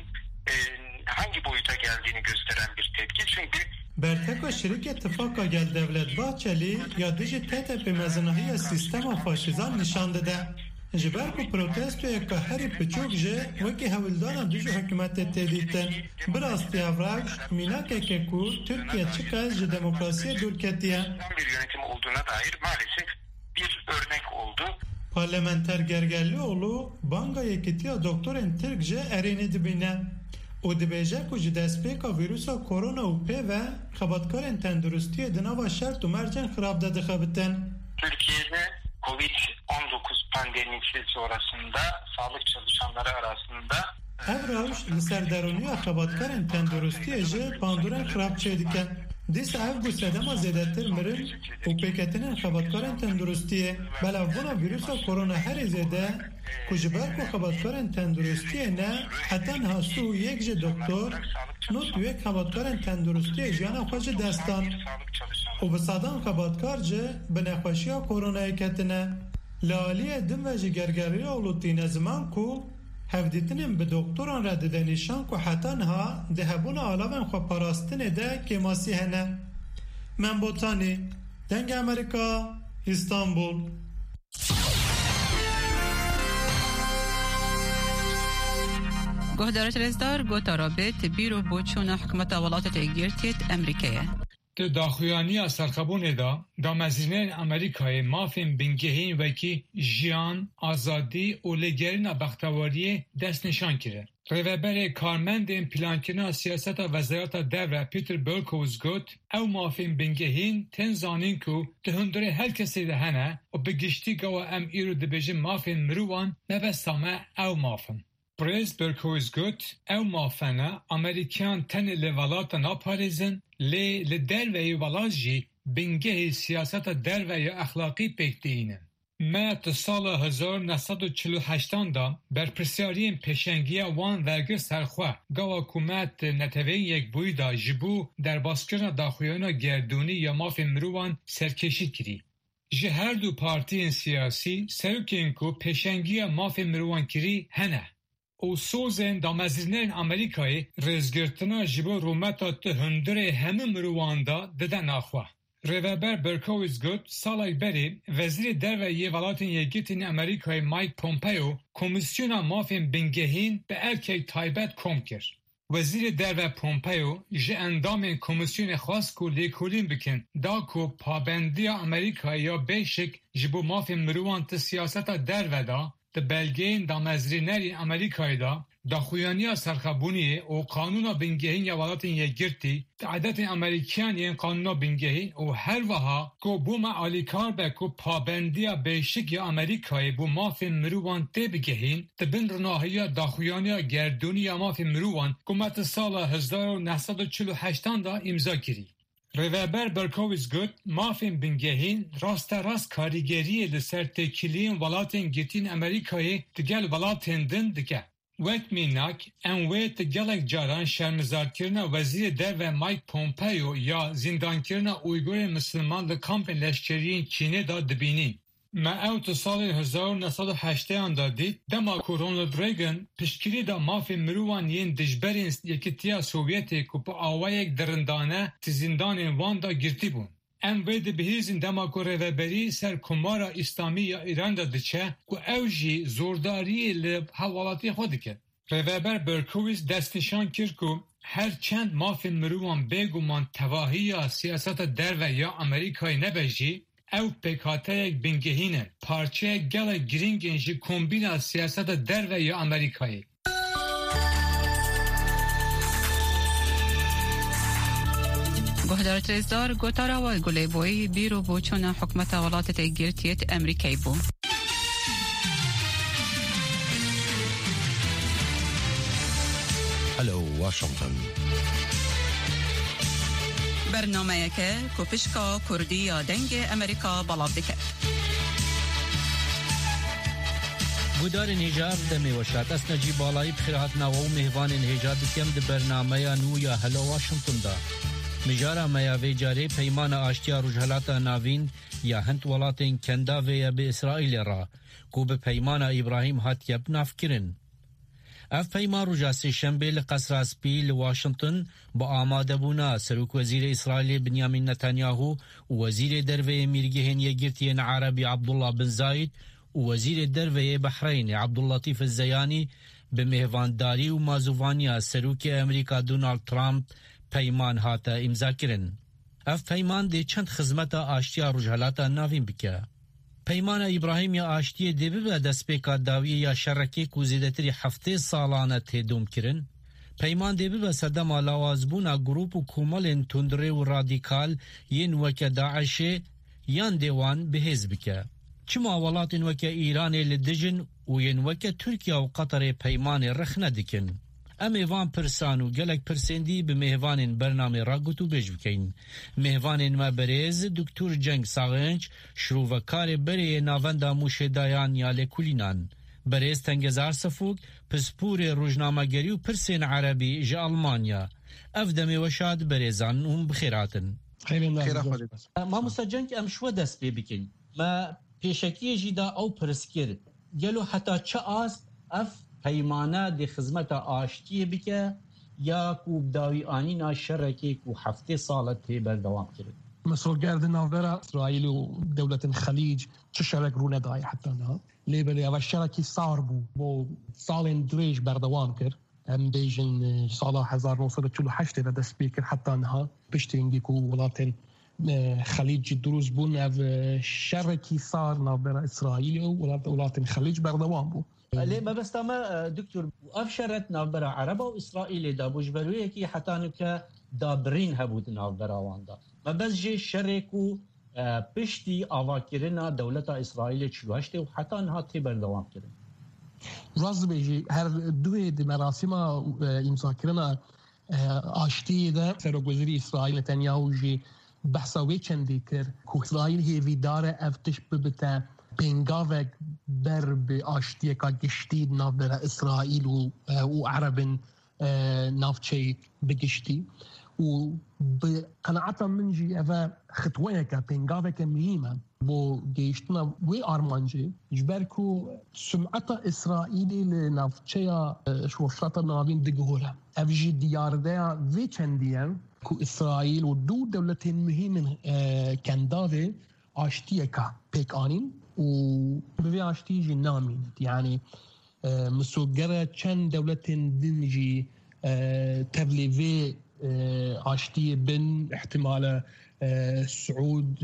hangi boyuta geldiğini gösteren bir tepki çünkü برتکا شریک اتفاقا گل دولت باچلی یا دیجی تیت به مزنهی سیستم فاشیزان نشان داده جبر کو پروتستو یک هری پچوک جه وکی هولدان دیجی حکومت تدیدن براستی افراج مینا که کو ترکیه çıkaz جه دموکراسی دورکتیه bir yönetim olduğuna dair maalesef bir örnek oldu. Parlamenter gergerli oğlu banga yekitiya doktoren Türkçe erini dibine او دبیجه کجی دست پیکا ویروسا کرونا و پی و خباتکارن تندرستی دناوا شرط و مرجن خراب داده خبتن Türkiye'de Covid-19 pandemisi sonrasında sağlık çalışanları arasında Evraş لسردرونی خباتکارن تندرستی جه باندورن خراب چه دیکن دیس اف گو سدما زیدتر مرن و پیکتنن خباتکارن تندرستیه بلاوونا ویروسا کرونا هر زیده کجبر کو خباتکارن تندرستیه نه حتی هستو یک جه دکتر نوت یک خباتکارن تندرستیه جانا خوش دستان و بسادان خباتکار جه بنخوشی ها کرونا کتنه لالیه دم و جگرگری اولوتین زمان کو هفدیتنیم به دکتران را دنیشان که حتی نها دهبون آلاوان خو پاراستنه ده که ماسی هنه من بوتانی دنگ امریکا استانبول گهدارت رزدار گوتا رابط بیرو بوچون حکمت ولایت ایگیرتیت امریکیه ده داخویانی سرخبون دا مزینین امریکای مافین بینگهین وکی جیان، آزادی و لگرین بختواری دست نشان کرده. ریوبر کارمند پلانکنا سیاست وزارت دوله پیتر برکوز گوت او مافین بینگهین تنزانین که ده هندره هر کسی ده هنه و بگشتی گوا ام ایرو دبیجه مافین مروان نبستامه او مافن. پریز برکوز گوت او مافنه امریکان تن لولات ناپاریزن لی لدروی ولاجی بنگه سیاست دروی اخلاقی پکتینه. ما سال 1948 دا بر پرسیارین پیشنگی وان ورگر سرخواه گوا حکومت نتوه یک بویدا جبو در باسکرنا داخویانا گردونی یا مافی مروان سرکشی کری. جه هر دو پارتی سیاسی سرکین کو پیشنگی مافی مروان کری هنه. او سوزن دا مزینین امریکای رزگرتنا جبو رومتا ته هندره همه مرواندا ددن آخواه. ریوبر برکویز گوت سالای بری وزیر دروی ولایت یگیتین امریکای مایک پومپیو کمیسیونا مافین بنگهین به ارکی تایبت کم کرد. وزیر دروی پومپیو جه اندام کمیسیون خاص کو لیکولین بکن دا کو پابندی امریکای یا بیشک جبو مافین مروان ته سیاست دروی دا ده بلگین دا مزرینری امریکای دا خویانی سرخبونی و قانون بینگهین یا ولایتین یگرتی ده عدت امریکیان این قانون بینگهین و هر وها که بو معالیکار بکو پابندی بیشک یا امریکای بو مافین مروان تی بگهین ده بین رناهی دا خویانی گردونی یا مافین مروان کمت سال 1948 دا امضا کری. ریوبر برکویز گوت مافین بینگهین راست کاریگری لسر تکیلین ولایتین گیتین امریکای دگل ولایتین دن دگه. وقت میناک انویت گلک جاران شرمزارکرنا وزیر در مایک پومپیو یا زندانکرنا اویگور مسلمان در کامپ لشکری چینه دا دبینی. ما اوت سال 1980 دادید دما رونالد ریگن پشکری دا مافی مروان ین دجبرین یکیتیا سوویتی که پا آوایک درندانه تی زندان وان دا گرتی بون. ام وید بهیزین دما کو ریوبری سر کمارا اسلامی یا ایران دا دچه که اوجی زورداری لب حوالاتی خود کرد. ریوبر برکویز دستنشان کرد که هر چند مافی مروان بگومان تواهی یا سیاست در و یا امریکای نبجی او پکاته یک بنگهینه پارچه گل گرینگ انجی کمبین سیاست در و یا امریکایی. گهدار تریزدار گوتارا و گلی بوی بیرو بوچون حکمت ولایت تگیرتیت امریکایی بو. هلو واشنطن. برنامه که کوپشکا کردی یا دنگ امریکا بلاب دکه. گودار نیجار دمی وشات اس نجیب بالای بخیرات نو مهوان نیجار دکم د برنامه نو یا هلو واشنطن دا. مجارا میا وی جاری پیمان آشتیا رجحلات ناوین یا هند ولاتین کندا و به اسرائیل را کو به پیمان ابراهیم هاتیب نافکرین. اف پیمان رجاسی شنبه لقصر اسپی لواشنطن با آماده بونا سروک وزیر اسرائیل بنیامین نتانیاهو و وزیر دروی میرگهن یگرتین عربی عبدالله بن زاید و وزیر دروی بحرین عبداللطیف الزیانی به مهوانداری و مازووانی سروک امریکا دونالد ترامپ پیمان هاتا امضا کرن. اف پیمان دی چند خدمت آشتیا رجحلاتا ناوین بکه. پیمان ابراهیم یا آشتی دی به دست پیکا داوی یا شرکی کو زیدتری هفته سالانه تدوم کرن. پیمان دی به صدام لوازبونا گروپ و کومل تندره و رادیکال ین وک داعش یان دیوان به حزب که. چما ولات وک ایران لدجن و ین وک ترکیه و قطر پیمان رخنه دکن. امیوان پرسانو گلک پرسندی به مهوان برنامه را گوتو بجوکین. مهوان ما بریز دکتور جنگ ساغنج شروع کار بری ناوندا موشدایان یا لکولینان. بریز تنگزار سفوک پسپور روزنامه‌گری و پرسین عربی جا آلمانیا. افدمی وشاد بریزان هم بخیراتن. ما مسجنگ ام شو دست بی بکن. ما پیشکی جدا او پرسکر. گلو حتی چه آست اف پیمانه دی خدمت آشتی بکه یا کوب داوی آنینا شرکی کو هفته سالت بردوام کرد. مسئولگرد ناوبرا اسرائیل و دولت خلیج چه شرک رو ندای حتی نه لیبلی اول شرکی صار بو سالین دریج بردوام کرد. ام بیجن سال 1948 و دست بیکر حتی نه پشتینگی کو ولاتن خلیج دروز بون او شرکی صار ناوبرا اسرائیل و ولاتن خلیج بردوام بو. ليه ما بس تما دكتور أفشرت نافبرا عربة وإسرائيل دا بوجبروية كي حتى نكا دابرين هبود نافبرا واندا ما بس جي شركو بشتي آواكرنا دولة إسرائيل تشلوشتي وحتى نها تبر دوام كرن راز بيجي هر دوی دی مراسم امضا کردن آشتی ده سروک وزیر اسرائیل نتانیاهو جی بحثاوی چندی کرد که اسرائیل هیوی داره افتش ببته بینگاوک بر به آشتی که گشتید ناف در اسرائیل و عرب نافچه بگشتی و به قناعت من جی اوه خطوه که بینگاوک مهمه بو گشتنا وی آرمانجی جبر کو سمعت اسرائیلی لنافچه شوفرات ناوین دگهوره افجی دیارده وی چندیه کو اسرائیل و دو دولت مهم کنداوه آشتی که پیک آنین و بوی آشتی جی نامین يعني مسوگره چند دولت دنجی تبلیوی آشتی بن احتمال سعود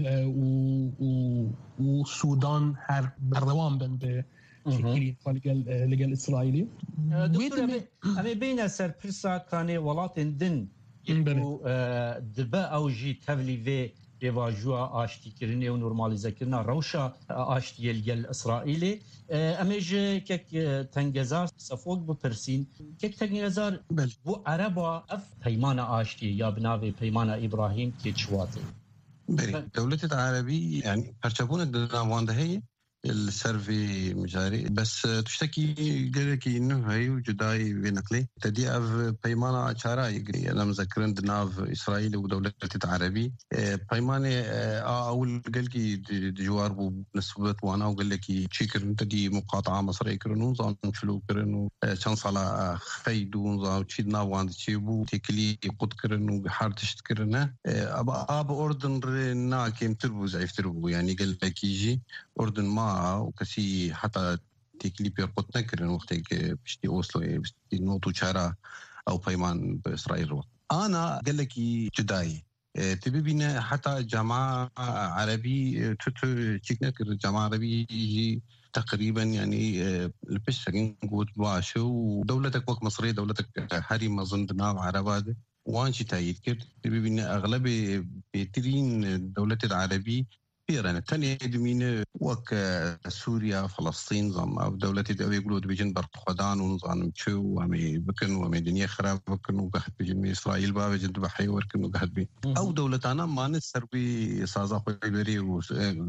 و سودان هر بردوام بن به شکلی لگل اسرائیلی دكتور أمي بين سر برسا كان ولات دن يكو دبا أو جي تبليفي رواجوا آشتی کرنه و نورمالیزه کرنه روشا آشتی لگل اسرائیلی امیج که تنگزار صفوق بپرسین که تنگزار بو عربا اف پیمان آشتی یا بناوی پیمان ابراهیم که چواته بله دولت عربی يعني پرچبون دنوانده هی السيرفي مجاري بس تشتكي قالك انه هي وجداي بنقلي تدي اف بيمانا شاراي انا مذكرن دناف اسرائيل ودوله العربي بيمانه اول قالكي جوار بنسبه وانا وقال لك تشيكر تدي مقاطعه مصريه كرنو زان فلو كرنو شانصلا خيدو زان تشيدنا وان تشيبو تكلي قد كرنو بحار تشتكرنا اب اردن نا كيم تربو زعيف تربو يعني قال لك يجي اردن ما وكسي حتى تكلي بيرقطنا كرن وقتك بشتي اوسلو بشتي نوتو شارع او بيمان باسرائيل انا قال لك جداي تبي بينا حتى جامعه عربي تشيكنك الجامعه عربي يجي تقريبا يعني البشرين قوت باشو ودولتك وقت مصريه دولتك هاري ما ظننا عربات وانشي تايد كيف تبي بينا اغلب بيترين دولة العربي بيران تاني دمين وك سوريا فلسطين زم او دولة دولة يقولوا بيجن برقدان ونظام مشو وامي بكن وامي دنيا خراب بكن وقحت بيجن اسرائيل بقى بيجن بحي وركن وقحت بي او دولتنا ما نسر بي سازا خوي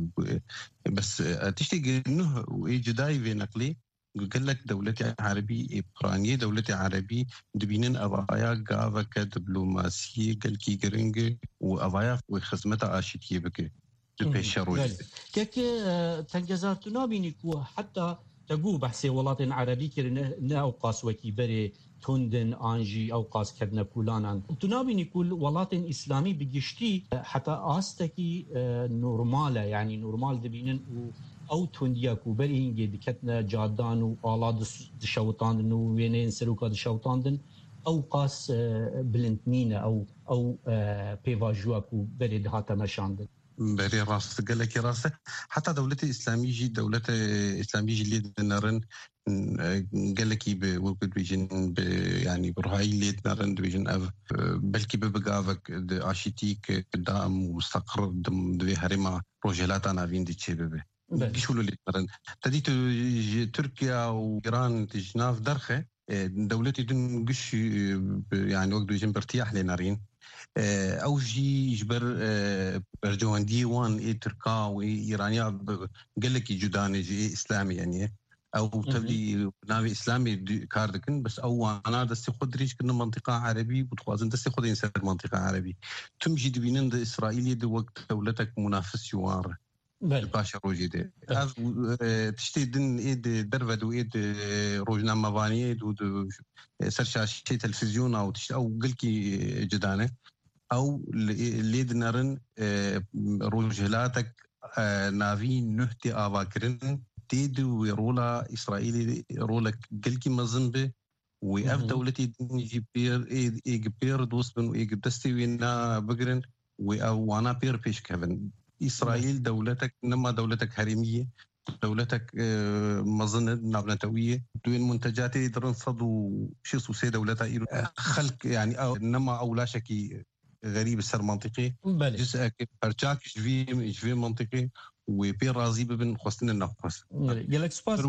بس تشتي انه ويجداي في نقلي قال لك دولتي عربي إبرانية دولتي عربي دبينن أبايا قافة كدبلوماسية قال كي قرنج وأبايا وخزمتها آشتية بك بيشروج كيك تنجزارتنا بينكو حتى تقو بحثي ولاتن عربي كرنا أوقاس وكيبري تندن آنجي أوقاس كدنا كولانان تنابيني كل ولاتن إسلامي بجشتي حتى آستكي نورمالة يعني نورمال دبينن او توندیا کوبرین گدکتنا جادان و آلاد دشوتاندن و وینین سروکا دشوتاندن او قاس بلنتنين او بيواجوا كو بريد هاتا مشاندن بري راس قال لك راسه حتى دولتي اسلاميه دولة اسلاميه اللي نرن قال لك بوجود بيجن يعني برهاي اللي نرن بيجن بلكي ببقافك اشيتيك دام مستقر دم دوي هرما بروجيلات انا فين دي تشيبه شو اللي مثلا تديت تركيا وايران تجناف درخه دولتي دن قش يعني وقت بيجن برتياح لنارين او جي جبر برجوان ديوان اي تركا وايرانيا قال لك جدان جي اسلامي يعني او تبدي ناوي اسلامي كاردكن بس او انا دستي خدريش كنا منطقه عربي بتخوازن دستي خدين سر منطقه عربي تمجي دبينن اسرائيل دي وقت دولتك منافس يوار الباشا روجيدي تشتي دن ايد درفد وايد روجنا مباني ود سرشاشه تلفزيون او تشتي او قلكي جدانه او ليد نرن روجلاتك نافين نهتي افاكرن تيدو ويرولا اسرائيلي رولك قلكي مزنبه واف دولتي يجي بير بير دوس بن دستي وينا بقرن وانا بير بيش كيفن إسرائيل دولتك نما دولتك هرمية دولتك مظنة نابلتوية دوين منتجاتي درن صدو شي سوسي دولتها خلق يعني نما أو لا شكي غريب السر منطقي جزء برجاك جفي منطقي وبين رازي ببن خصنا النقص يلك سباس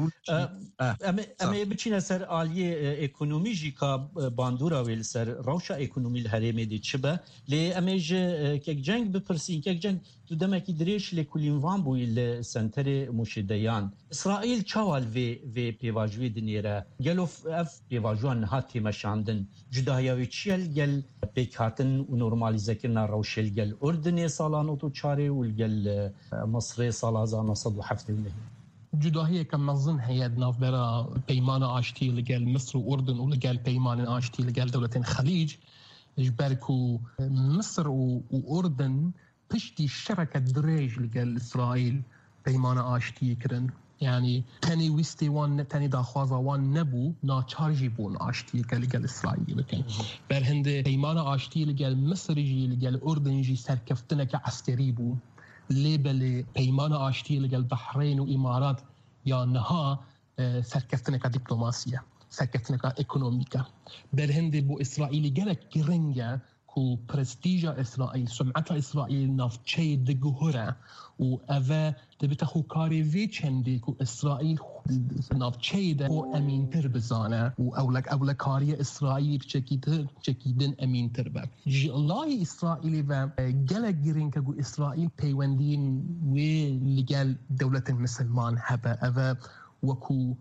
اما بچينا سر آلية ايكونومي جيكا باندورا ويل سر روشا ايكونومي الهرمي دي تشبه لي اميج كيك جنگ بپرسين كيك جنگ تو دمكي دريش لكلين وان بو السنتر مشديان اسرائيل چاوال في بيواجوي دنيرا قالوا اف بيواجوان هاتي مشاندن جدايا ويتشيل قال بيكاتن ونورماليزا كرنا روشل قال اردن سالانو تو چاري والقال مصر سال 1907 جداهية كمنظم هي ناف برا بيمان آشتي لقال مصر وأردن ولقال بيمان آشتي لقال دولة الخليج جبالكو مصر وأردن بشتي شركة دريج لقال إسرائيل بيمان آشتي كرن يعني تاني ويستي وان تاني داخوازا وان نبو ناچارجي بون آشتي لقال إسرائيل لكن برهند بيمان آشتي لقال مصر جي لقال أردن جي سركفتنك عسكري بون ليبل بيمان آشتي لقال بحرين وإمارات يا نها سركفتنك دبلوماسية سركفتنك إيكونوميكا برهند بو إسرائيل قالك كرنجا كو برستيجا إسرائيل سمعتها إسرائيل نافچه دگهره و اوه دبیت خو کاری وی چندی که اسرائیل نافچه ده و امین تر بزانه و اولک کاری اسرائیل چکیدن امین تر به جلای اسرائیلی و گلک گرین که اسرائیل پیوندین و لگل دولت مسلمان هبه اوه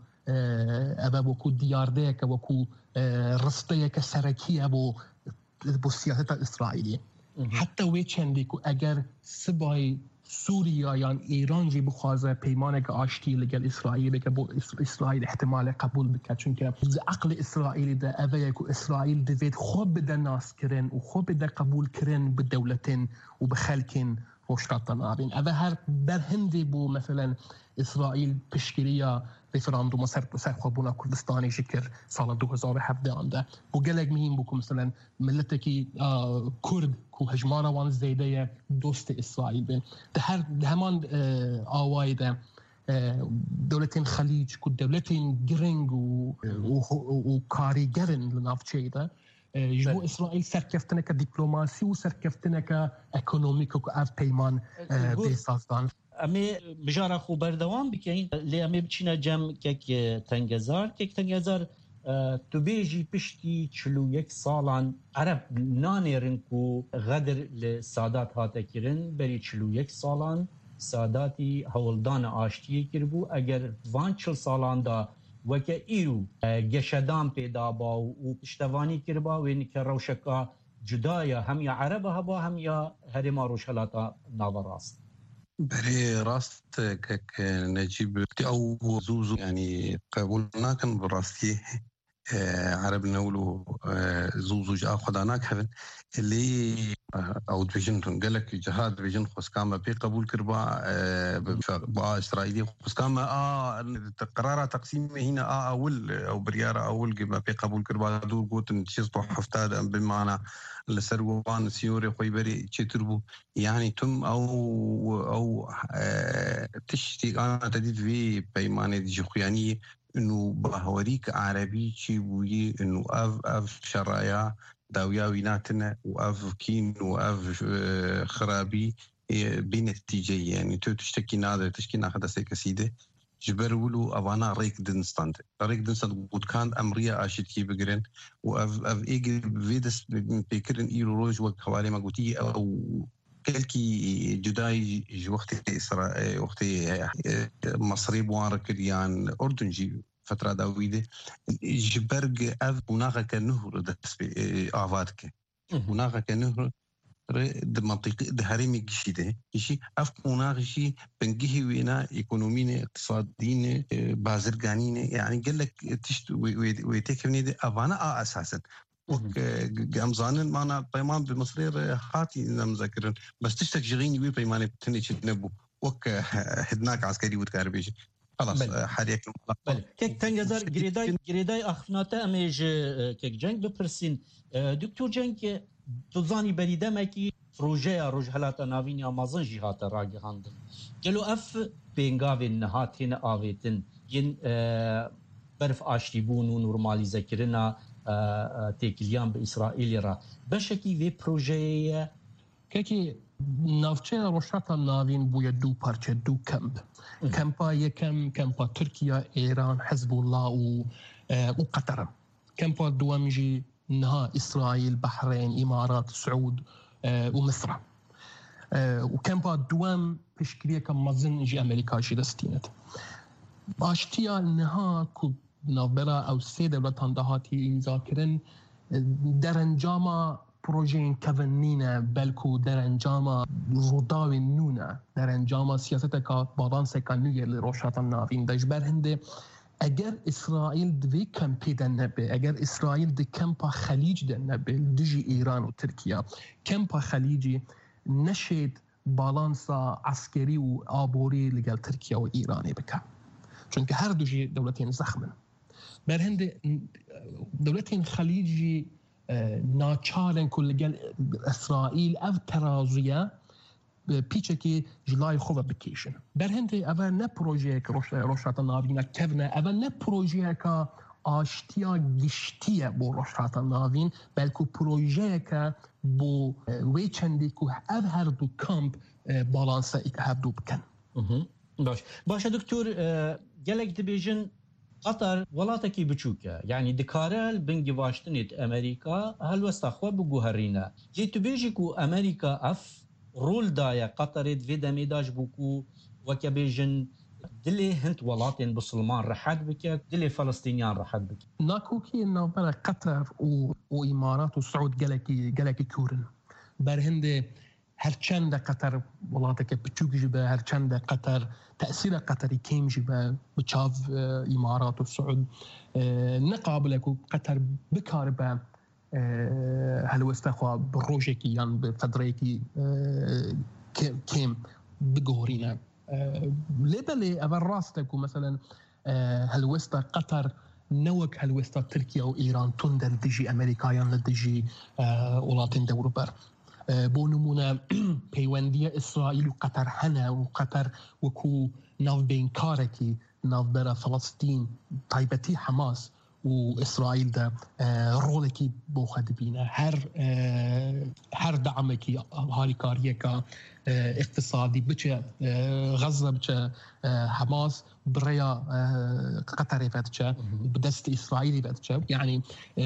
وکو دیارده که وکو رسته که سرکیه بو سیاست اسرائیلی حتی وی چندی که اگر سبای سوریا یا ایران جی بخوازه پیمانه که آشتی لگل اسرائیل که با اسرائیل احتمال قبول بکرد چون که عقل اسرائیلی ده اوه که اسرائیل دوید خوب بده ناس کرن و خوب بده قبول کرن به دولتن و به خلکن روشتات نابین اوه هر برهندی بو مثلا اسرائیل پشکریا ریفراندوم سر خوابونا کردستانی شکر سال 2017 آنده و گلگ مهم بو که مثلا ملت که کرد که هجمانا وان زیده دوست اسرائیل بین ده همان آوائی ده دولتین خلیج که دولتین گرنگ و کاریگرن لنافچه ده جبو اسرائیل سرکفتنه که دیپلوماسی و سرکفتنه که اکونومیک و اف پیمان بیسازدان امی بجاره خو بردوام بکین لی امی بچینه جم که تنگزار تو بیجی پشتی 41 سالان عرب نانیرن کو غدر لسادات هاته کرن بری 41 سالان ساداتی هولدان آشتی کربو اگر 40 سالان دا وکه ایرو گشدان پیدا با و پشتوانی کربا و اینکه روشکا جدایا هم یا عرب هبا هم یا هرما روشلاتا ناوراست بري راست كك نجيب او زوزو يعني قبولنا كان براستي عرب نقولوا زوزو جاء خداناك هفن اللي او دفجن قالك جهاد دفجن خسكامه بي قبول كربا با اسرائيلي خسكامه قرار تقسيم هنا اول او برياره اول ما بي قبول كربا دو قوت تشطح حفتاد بمعنى لسروان سيوري خيبري تشتربو يعني تم او تشتي انا تديد في بيمان دي جوخيانيه انه بهوريك عربي شي بوي انه اف شرايا داويا ويناتنا واف كين واف خرابي بين التيجي يعني تو تشتكي نادر تشكي ناخذ سيك سيده جبرولو افانا ريك دنستاند قد كان امريه اشتكي بقرن واف ايج فيدس بكرن ايرو روج وكوالي ما قلتي او كلكي جداي وقت اسرائيل وقت مصري بوارك يعني اردن جي فتره داويده جبرج اف هناك نهر دس افادك هناك نهر د منطقه د هرمي شيده شي اف هناك شي بنجي وينا ايكونومي اقتصاديين بازرغانين يعني قال لك تشت ويتكني دي افانا اساسا جامزان معنا بيمان بمصرير حاتي نمذكرن بس تشتك جغيني وي بيمان بتني تنبو وك هدناك عسكري وتكاربيش خلاص حريك كيك تنجزر جريداي اخناتا اميج كيك جنگ بپرسين دكتور جنگ تزاني بريدمكي بروجه رجحلات ناوين امازون جهات راجهاند جلو اف بينغاوين نهاتين اويتن ين برف اشتيبون ونورماليزه كرنا تيكليان بإسرائيل را بشكي في بروجيه كي نافچه روشات ناوين بويا دو پارچه دو كمبا يكم كمبا تركيا ايران حزب الله وقطر كمبا دوامجي نها اسرائيل بحرين امارات سعود ومصر وكمبا دوام بشكريه كم مازن جي امريكا جي دستينت باشتيا نها نابرا او سه دولت هندهاتی امضا کردن در انجام پروژه کونینه بلکو در انجام روداوی نونه در انجام سیاست که بالانس کانوی روشات ناوین دجبر هنده اگر اسرائیل دوی کمپی دن نبه اگر اسرائیل دی کمپا خلیج دن نبه دجی ایران و ترکیه کمپا خلیجی نشید بالانس عسکری و آبوری لگل ترکیه و ایرانی بکن چون که هر دوجی دولتین زخمن برهند دولتين خليجي ناچارن كل جل اسرائيل او ترازيه بيچكي جلاي خوفا بكيشن برهند اول نه پروژه روشات ناوینا كفنا اول نه پروژه کا آشتیا گشتیه بو روشات ناوین بلکو پروژه که بو وی چندی که او هر دو کامپ بالانسه ایک هر دو بکن. باشه دکتور گلک دبیجن قطر ولاتکی بچوکه یعنی دکاره بنگی واشتنیت امریکا هل وستخوا بگو هرینا جی تو بیجی کو امریکا اف رول دایا قطرت في دميداج بوكو وكبيجن دلي هنت ولاتين بسلمان رحد بك دلي فلسطينيان رحد بك ناكوكي انه بلا قطر وامارات وسعود جلكي كورن برهند هرچند قطر ولاتك بتشوك جبا هرچند قطر تاثير قطري كيم جبا بتشاف امارات وسعود نقابلك قطر بكاربه هل وستخوا بروجيكي يعني بفدريكي كيم بجورينا لبلي أبراستك مثلا هل وستا قطر نوك هل وستا تركيا وإيران تندر دجي أمريكايان لدجي ولاتين دوربر بونمونا بيواندية إسرائيل وقطر هنا وقطر وكو ناف بين كاركي ناف برا فلسطين طيبتي حماس وإسرائيل ده رولكي بوخد بينا هر دعمكي هاري كاريكا اقتصادي بچه غزة بچه حماس بريا قطر بچه بدست إسرائيل بچه يعني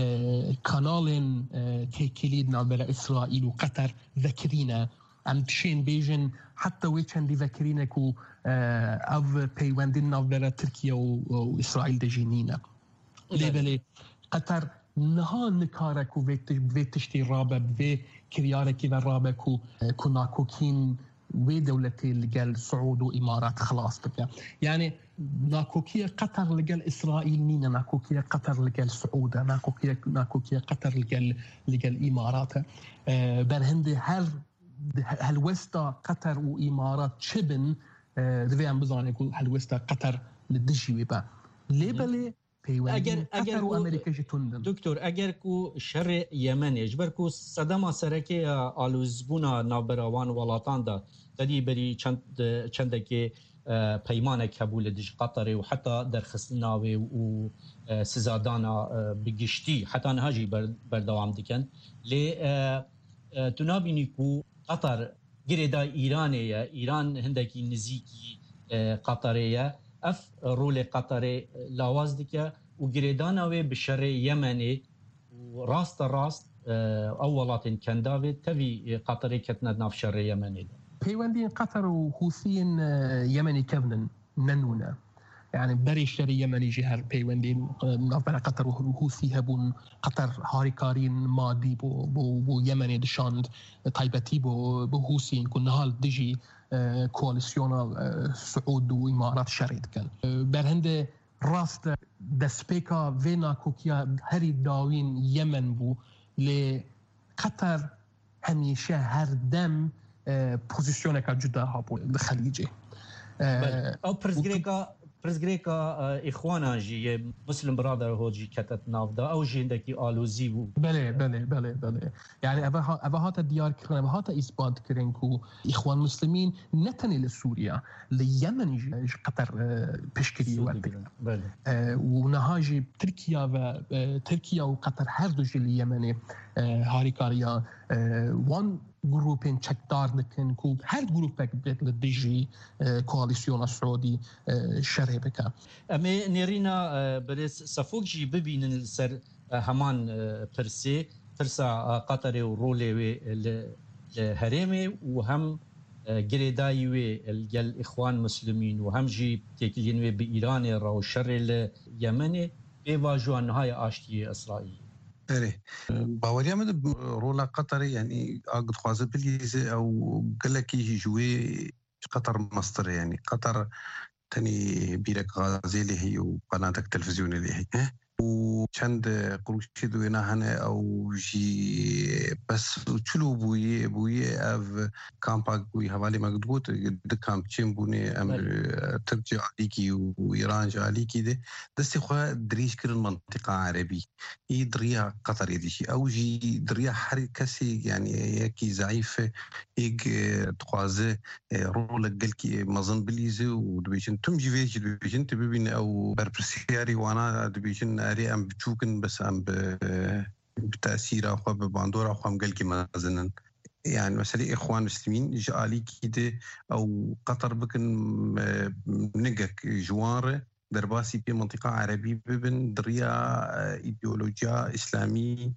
كانال تيكيليد نابلا إسرائيل وقطر ذكرينا ام تشين بيجن حتى ويتشن دي ذكرينا كو أف بيواندين نابلا تركيا وإسرائيل دجينينا لبلي قطر نها نكارك وفيتشتي رابع في كريارك ورابع كنا كوكين ودولتي لقال سعود وإمارات خلاص بك يعني ناكوكية قطر لقال إسرائيل نينا ناكوكية قطر لقال سعود ناكوكية قطر لقال إمارات برهند هل وستا قطر وإمارات شبن ذي عم بزان يقول هل وستا قطر للدجي ويبا لبلي اگر دکتر اگر کو شر یمن اجبر کو صدام سرکی آلوزبونا نابراوان ولاتان دا تدی بری چند که پیمان قبول دج قطر و حتی درخستناوی و سزادانا بگشتی حتی نهاجی بردوام دکن لی تنابینی کو قطر گریدا ایران هندکی نزیکی قطریه اف رول قطري لاواز دكا وجريدانا بشر يمني وراست اولات كندافي تبي قطري كتنا ناف شر يمني بيواندين قطر وحوثيين يمني كفنن ننونا يعني بري شري يمني جهر بيواندين ناف قطر وحوثي هبون قطر هاريكارين مادي بو يمني دشاند طيبتي بو حوثيين كنا هال دجي كواليسيونا سعود وإمارات شريد كان برهند راست دسبيكا فينا كوكيا هري داوين يمن بو لقطر هميشه هر دم بوزيشونك جدا هابو الخليجي او برزغريكا اخوانا جي مسلم برادر هو جي كتت نافدا او جي عندك آلوزي بو بله يعني ابهات ديار كرن ابهات اثبات كرن كو اخوان مسلمين نتني لسوريا ليمن جي قطر بشكري ودك ونهاجي تركيا وقطر هر دو جي اليمني هاريكاريا وان جروبين تشكدار دكن كوب هر جروبك للديجي كواليسيون السعودي شريبكا امي نيرينا بريس صفوجي ببين السر همان برسا قطري ورولي الهرمي وهم جريدايوي الاخوان المسلمين وهم جي تكلينوي بايران راو شر اليمني بيواجهوا النهايه اشتي اسرائيل ايه باوريا من رولا قطري يعني اقد خوازه بليزه او قال لك يجي جوي قطر مصدر يعني قطر تاني بيرك غازي اللي هي وقناتك تلفزيوني اللي هي وشند قروشي دوينا هنا او جي بس تشلو بوي اف كامباك بوي حوالي ما قلت دكام تشيم بوني امر ترجع عليكي وايران عليكي ده دستي خو دريش كر المنطقه عربي يدريها قطر يدشي او جي دريها حركسي يعني يكي ضعيف يك تقازه رول قلكي مازن بليزه ودبيشن تم جي فيجي دبيشن تبين او بربسياري وانا دبيشن أري أم بتشوكن بس أم بتأثير أخوة بباندورة أخوة مقلقي مازنن يعني مثلا إخوان مسلمين جالي كده أو قطر بكن نجك جواره درباسي في منطقة عربية ببن دريا إيديولوجيا إسلامي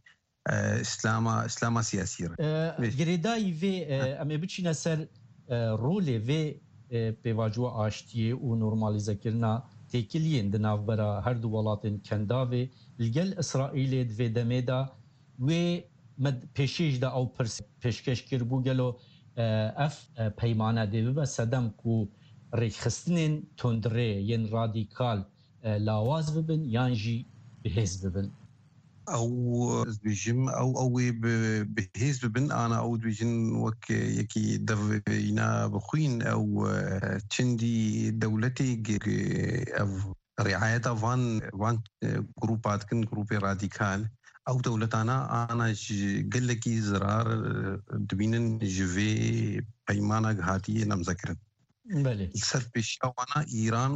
إسلاما سياسية. جريداي في أم بتشينا سر رولي في بواجوة آشتية ونورماليزة كرنا تيكلين دناف برا هردو ولاتن كنداوي الجل إسرائيلي دفي دميدا و مد پیشیش دا او پیشکش کربو گلو اف پیمانه دیوی و سدم کو ریخستنین تندره ین رادیکال لاواز ببن یانجی بهز ببن او بيجم او بهز ببن انا او بيجن وك يكي دفينا بخوين او تشندي دولتي او رعاية فان جروبات كن جروبي راديكال او دولتانا انا قال لك زرار دبينن جوي بيمانا غاتي نمذكرن بله السر بشاوانا ايران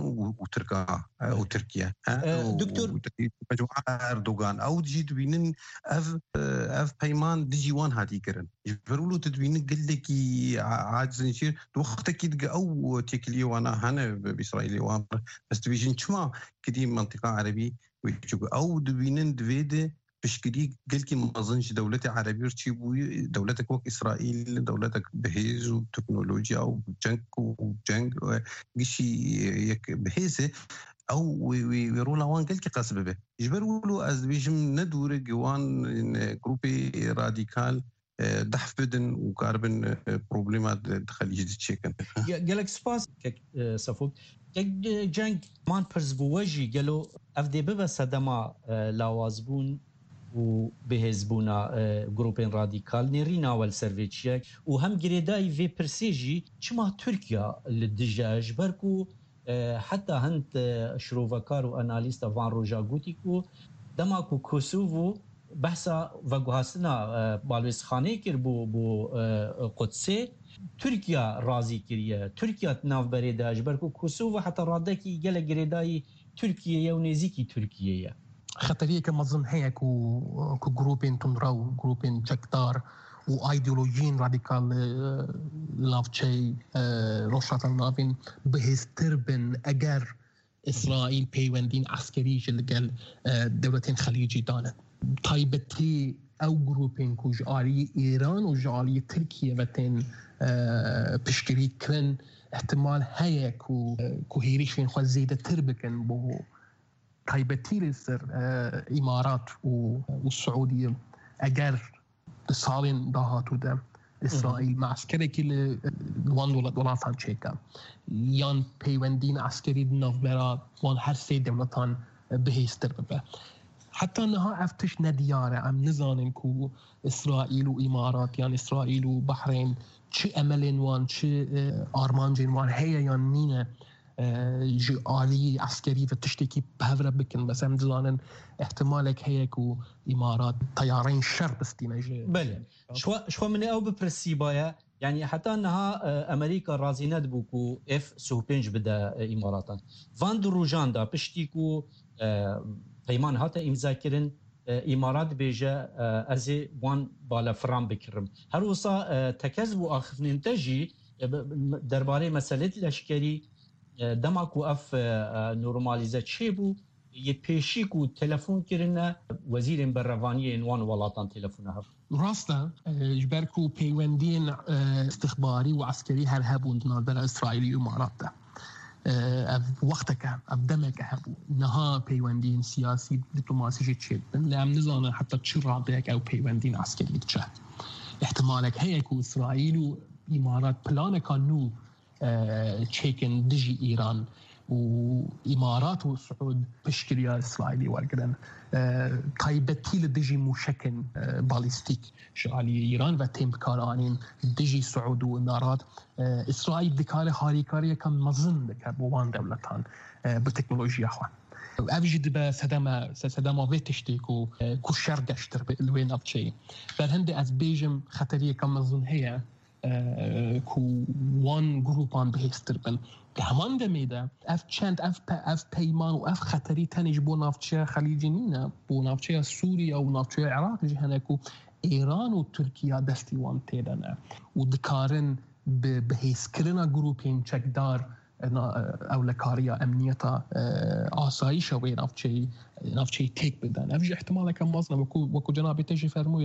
وتركيا دكتور مجموعه اردوغان او تجي دبينن اف بيمان ديجي وان هاتي كرن يفرولو تدبين قال لك عاجز نشير وقتك يدق او تكلي وانا هنا باسرائيل وان بس تبيجن شما كدي منطقه عربي او دبينن دفيده بشكري قلت ما أظنش دولتي عربية تشيبوي دولتك وك إسرائيل دولتك بهيز وتكنولوجيا وجنك قشي يك بهيزة أو ويرولا وان قلت قصب به يجبروا أز بيجم ندور جوان جروبي راديكال دحف بدن وكاربن بروبليمات دخل يجد تشيكن قالك سباس سفوك جنك مان برزبوجي قالوا أفدي ببا سدما لاوازبون و بهزبونا جروبين راديكال نيرينا والسيرفيتشيك وهم جريداي في برسيجي شما تركيا للدجاج بركو حتى هنت شروفاكار واناليستا فان روجا غوتيكو دماكو كوسوفو بحثا وغوهاسنا بالويس خاني كر بو قدسي تركيا رازي كريا تركيا تناف بريداج بركو كوسوفو حتى رادكي جل جريداي تركيا ونيزيكي تركيا خطرية كما ظن هيك كجروبين تنراو جروبين جكتار وايديولوجيين راديكال لافشي روشات النافين بهز تربن اجر اسرائيل بيوندين عسكري جلقل دولتين خليجي دانا طيبتي او جروبين كوجالي ايران وجالي تركيا وتين بشكري كرن احتمال هيك كوهيريشين خو زيادة تربكن بو طيبتي لسر إمارات والسعودية أجر صالين ضاهاتو ده إسرائيل مع عسكري كل وان دولتان شيكا يان بيوندين عسكري نافبرا وان هر سي دولتان بهيستر ببه حتى انها افتش ندياره عم نزانن كو اسرائيل وامارات يعني اسرائيل وبحرين شي املين وان شي ارمانجين وان هي يعني نينا جي آلية عسكرية تشتكي بهذا بكن بس هم دلانن احتمالك هيك وإمارات طيارين شر بستيناجي بله شو من أو ببرسيبايا يعني حتى أنها أمريكا رازينات بوكو اف سوبينج بدا إماراتا فان دروجان دا بشتيكو بيمان هاتا إمزا كرن إمارات بيجا أزي وان بالا فرام بكرم هروسا تكذبوا آخف ننتجي درباري مسألة الأشكالي دماكو اف نورماليزه چيبو يبيشيكو تلفون كرنا وزير برفاني انوان ولاتان تلفونها راستا جبركو بيوندين استخباري وعسكري هرهبون نادر اسرائيلي وامارات وقتك ابدمك هبو نها بيوندين سياسي دبلوماسي تشيب لام نزانه حتى تشرع بك او بيوندين عسكري تشا احتمالك هيك اسرائيل وامارات بلانك نو تشيكن دجي إيران وإمارات والسعود بشكريا إسرائيلي والقدن طيبتي لدجي مشكن باليستيك شعالي إيران وتيم بكارانين دجي سعود وإمارات إسرائيل دكاري هاريكارية كان مظن دكار بوان دولتان بتكنولوجيا خوان أفجد بسدما ويتشتيكو كشر قشتر بالوين أبشي برهند أز بيجم خطرية كان مظن هي كو وان جروبان بهستربن همان دميدا اف چند اف پیمان و اف خطری تنج بو نافچه خلیج نینا بو نافچه سوریه و نافچه عراق جهنکو ایران و ترکیه دستیوان تیدنه و دکارن به حیثکرنا گروپین چکدار اولکاریا امنیتا آسایش و نافچه تیک بدن افج احتمالا کم مازنه وکو جنابی تجی فرموی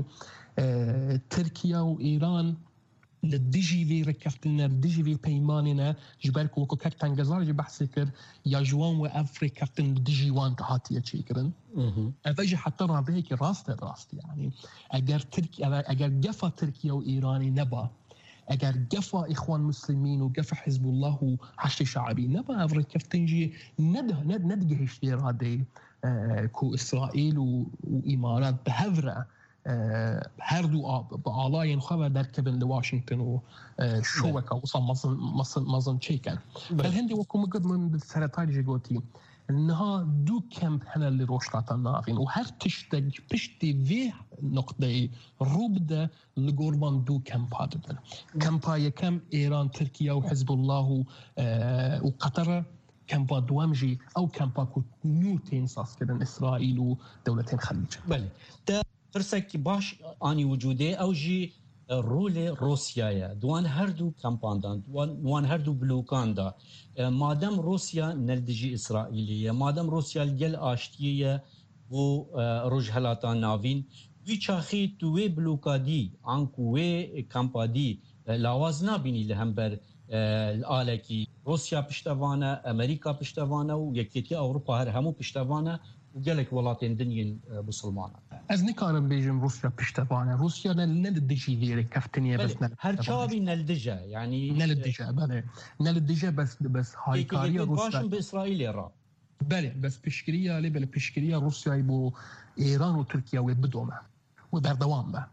ترکیه و ایران للديجي في ركفتنا الديجي في بيماننا جبالك وكو كاكتان جزارج بحثي كر يا جوان وافري كافتن الديجي وان تحاتيه شيكرن افجي حتى رابيك راست يعني اگر تركيا اگر جفا تركيا وايراني نبا اگر جفا اخوان مسلمين وجفا حزب الله وحشد شعبي نبا افري كافتنجي ندجهش في رادي كو اسرائيل وامارات بهفره هر دو بآلاین خواه درکبن لواشنگتن و شوکا وصل مازن چیکن بل هندی وکو مقد من سرطای جگوتی انها دو کمپ هنه اللي روشتاتا نافين و هر تشتج پشتی وی نقطه روبده لقربان دو کمپ هاددن کمپا یکم ایران ترکیه و حزب الله و قطر كمبا دوامجي او كمبا كو نيوتين ساس كدن اسرائيل و دولتين خليج بله فرسك باش اني وجوده او جي رول روسيا دوان هردو كامباندان دوان هردو بلوكاندا مادام روسيا نلدجي اسرائيليه مادام روسيا الجل اشتيه و رجهلاتان نافين وي چاخي تو بلوكادي انكو وي كامبادي لاوازنا بيني لهمبر الالكي روسيا پشتوانه امريكا پشتوانه و يكيتي اوروبا هر همو پشتوانه وقالك ولاتين دنيا بسلمانه از نكارم بيجم روسيا پشتوانه روسيا نلدجي غير كفتنيه بس هر شابي نلدجه يعني نلدجه بله نلدجه بس هايكاريا روسيا باسرائيل را بله بس بشكريه لي بله بشكريه روسيا يبو ايران وتركيا وبدومه وبردوام به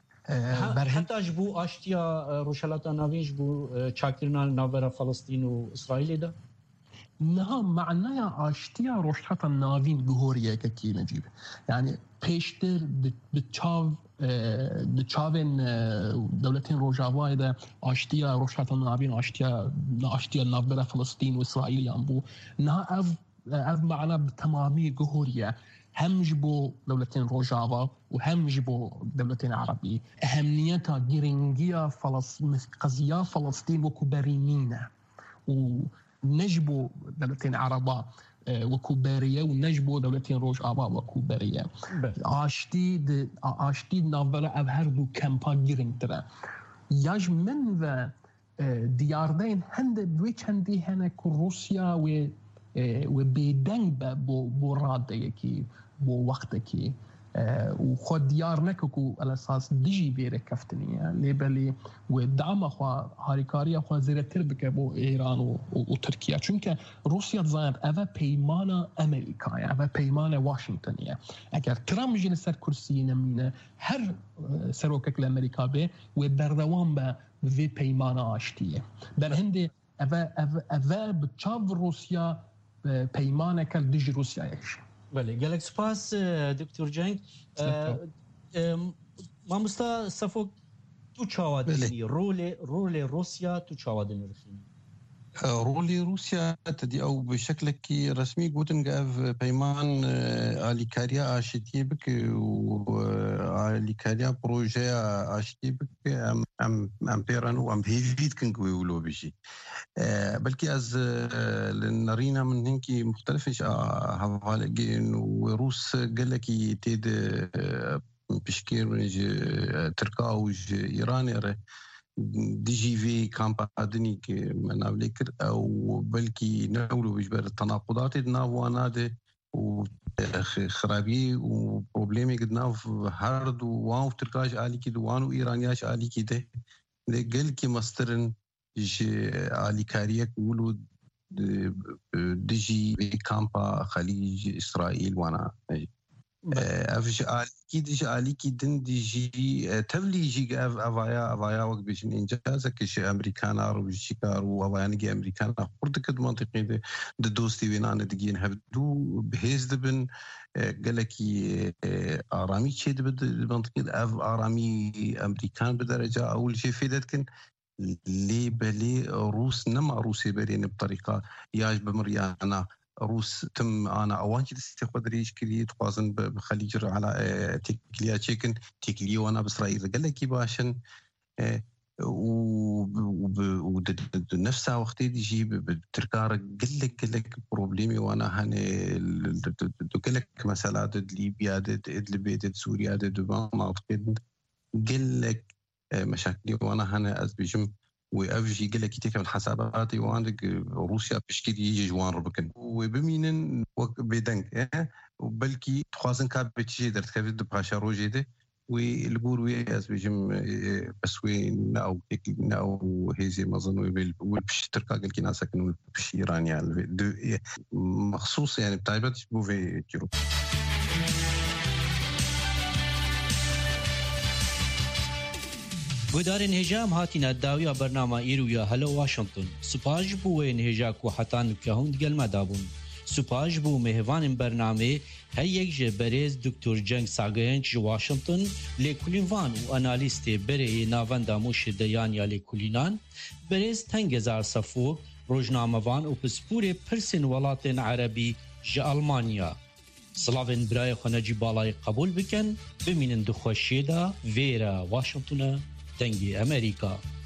حتى جبو اشتيا روشلاتا نافين جبو چاكرنا نافرا فلسطين واسرائيل ده نعم معناها اشتيا روشلاتا نافين جهوريه كي نجيب يعني بيشتر بتشافن دولتين روجاوا ده اشتيا روشلاتا نافين اشتيا نافرا فلسطين واسرائيل يامبو نها اف معنا بتمامي جهوريه هم جبو دولتين روجاوا وهم جبو دولتين عربي أهميتها جرينجيا قضية فلسطين وكبرينينا ونجبو دولتين عربا وكوبارية ونجبو دولتين روجاوا وكوبارية عاشتي نافلة أبهردو كامبا جرينترا ياج من و دياردين هند بويش هندي هنا روسيا و بيدنگ بو راده کی بو وقت کی و خود دیار نکو على اساس دیجی بیره کفتنیه لیبلی و دعم خو هاریکاری خو زیرتر بکه بو ایران و ترکیه چونکه روسیا زاید اوه پیمان امریکا اوه پیمان واشنگتنیه اگر ترامپ جین سر کرسی نمینه هر سروکک لامریکا به و بردوام به وی پیمان آشتیه بر هندی اوه بچاو روسیا پیمانه که دیجی روسیا ایش بله گلک سپاس دکتر جنگ ما مستا صفو تو چاوادنی رول روسیا تو چاوادنی رخینی رولي روسيا تدي او بشكل كي رسمي غوتنغاف بيمان اليكاريا اشتي بك واليكاريا بروجي اشتي بك ام بيران وام هيفيت كنقولوا بشي بلكي از لنرينا من هنكي مختلفش هفالجين وروس قال لك تيد بشكير تركاوج ايراني ديجي في كامبادني كمنابلكر او بلكي نقولوا بجبر التناقضات نافوانا وخرابي وبروبليمي قدنا في هارد وان تركاش آلي كده وان وإيرانياش آلي كده قال كي مسترن آلي كاريك يقولوا ديجي في كامبا خليج إسرائيل وانا افش آلی کی دن دیجی تبلیجی افایا وقت بیشن انجازه کش امریکانا رو بشکار و افایانگی امریکانا خورد کد منطقی ده دوستی وینان دگین هفدو بهز دبن قالکی آرامی چه دبد منطقی اف آرامی امریکان بدرجه اول شيء فيدت کن لي بلي روس نما روسي برين بطريقة ياج بمريانا روس تم أنا أوانجي تستخدم ريش كذي توازن بخليج على تكليا تشيكن تكليا وأنا بإسرائيل قال لك يباشن ونفسها وقت يجي بتركار قال لك بروبليمي وانا هني قال لك مثلا ضد ليبيا ضد ادلب ضد سوريا ضد مناطق قال لك مشاكلي وانا هنا ازبجم وافجي قال لك يتك من حساباتي وعندك روسيا بشكل يجي جوان ربكن وبمين بدنك وبلكي تخازن كاب بتجي درت كيف باشا روجيده والبور وياز بيجم بس وين او او هيزي ما ظنوا والبشتركه قال كي ناس كانوا بشيران يعني مخصوص يعني بتايبت بوفي جروب بودار انهجام هاتي نداوية برنامج إيرويا هلو واشنطن سپاش بو انهجاك وحتان كهون دقل مدابون سپاش بو مهوان برنامه هیک جبریز دکتر جنگ ساگینج واشنطن لیکولینوان و آنالیست بری ناوندا موش دیانیا لیکولینان بریز تنگزار صفو روزنامه‌وان و پسپور پرسن ولاتن عربی ج آلمانیا سلاوین برای خنجی بالای قبول بکن بمینن دخوشیدا ویرا واشنطن دنگی امریکا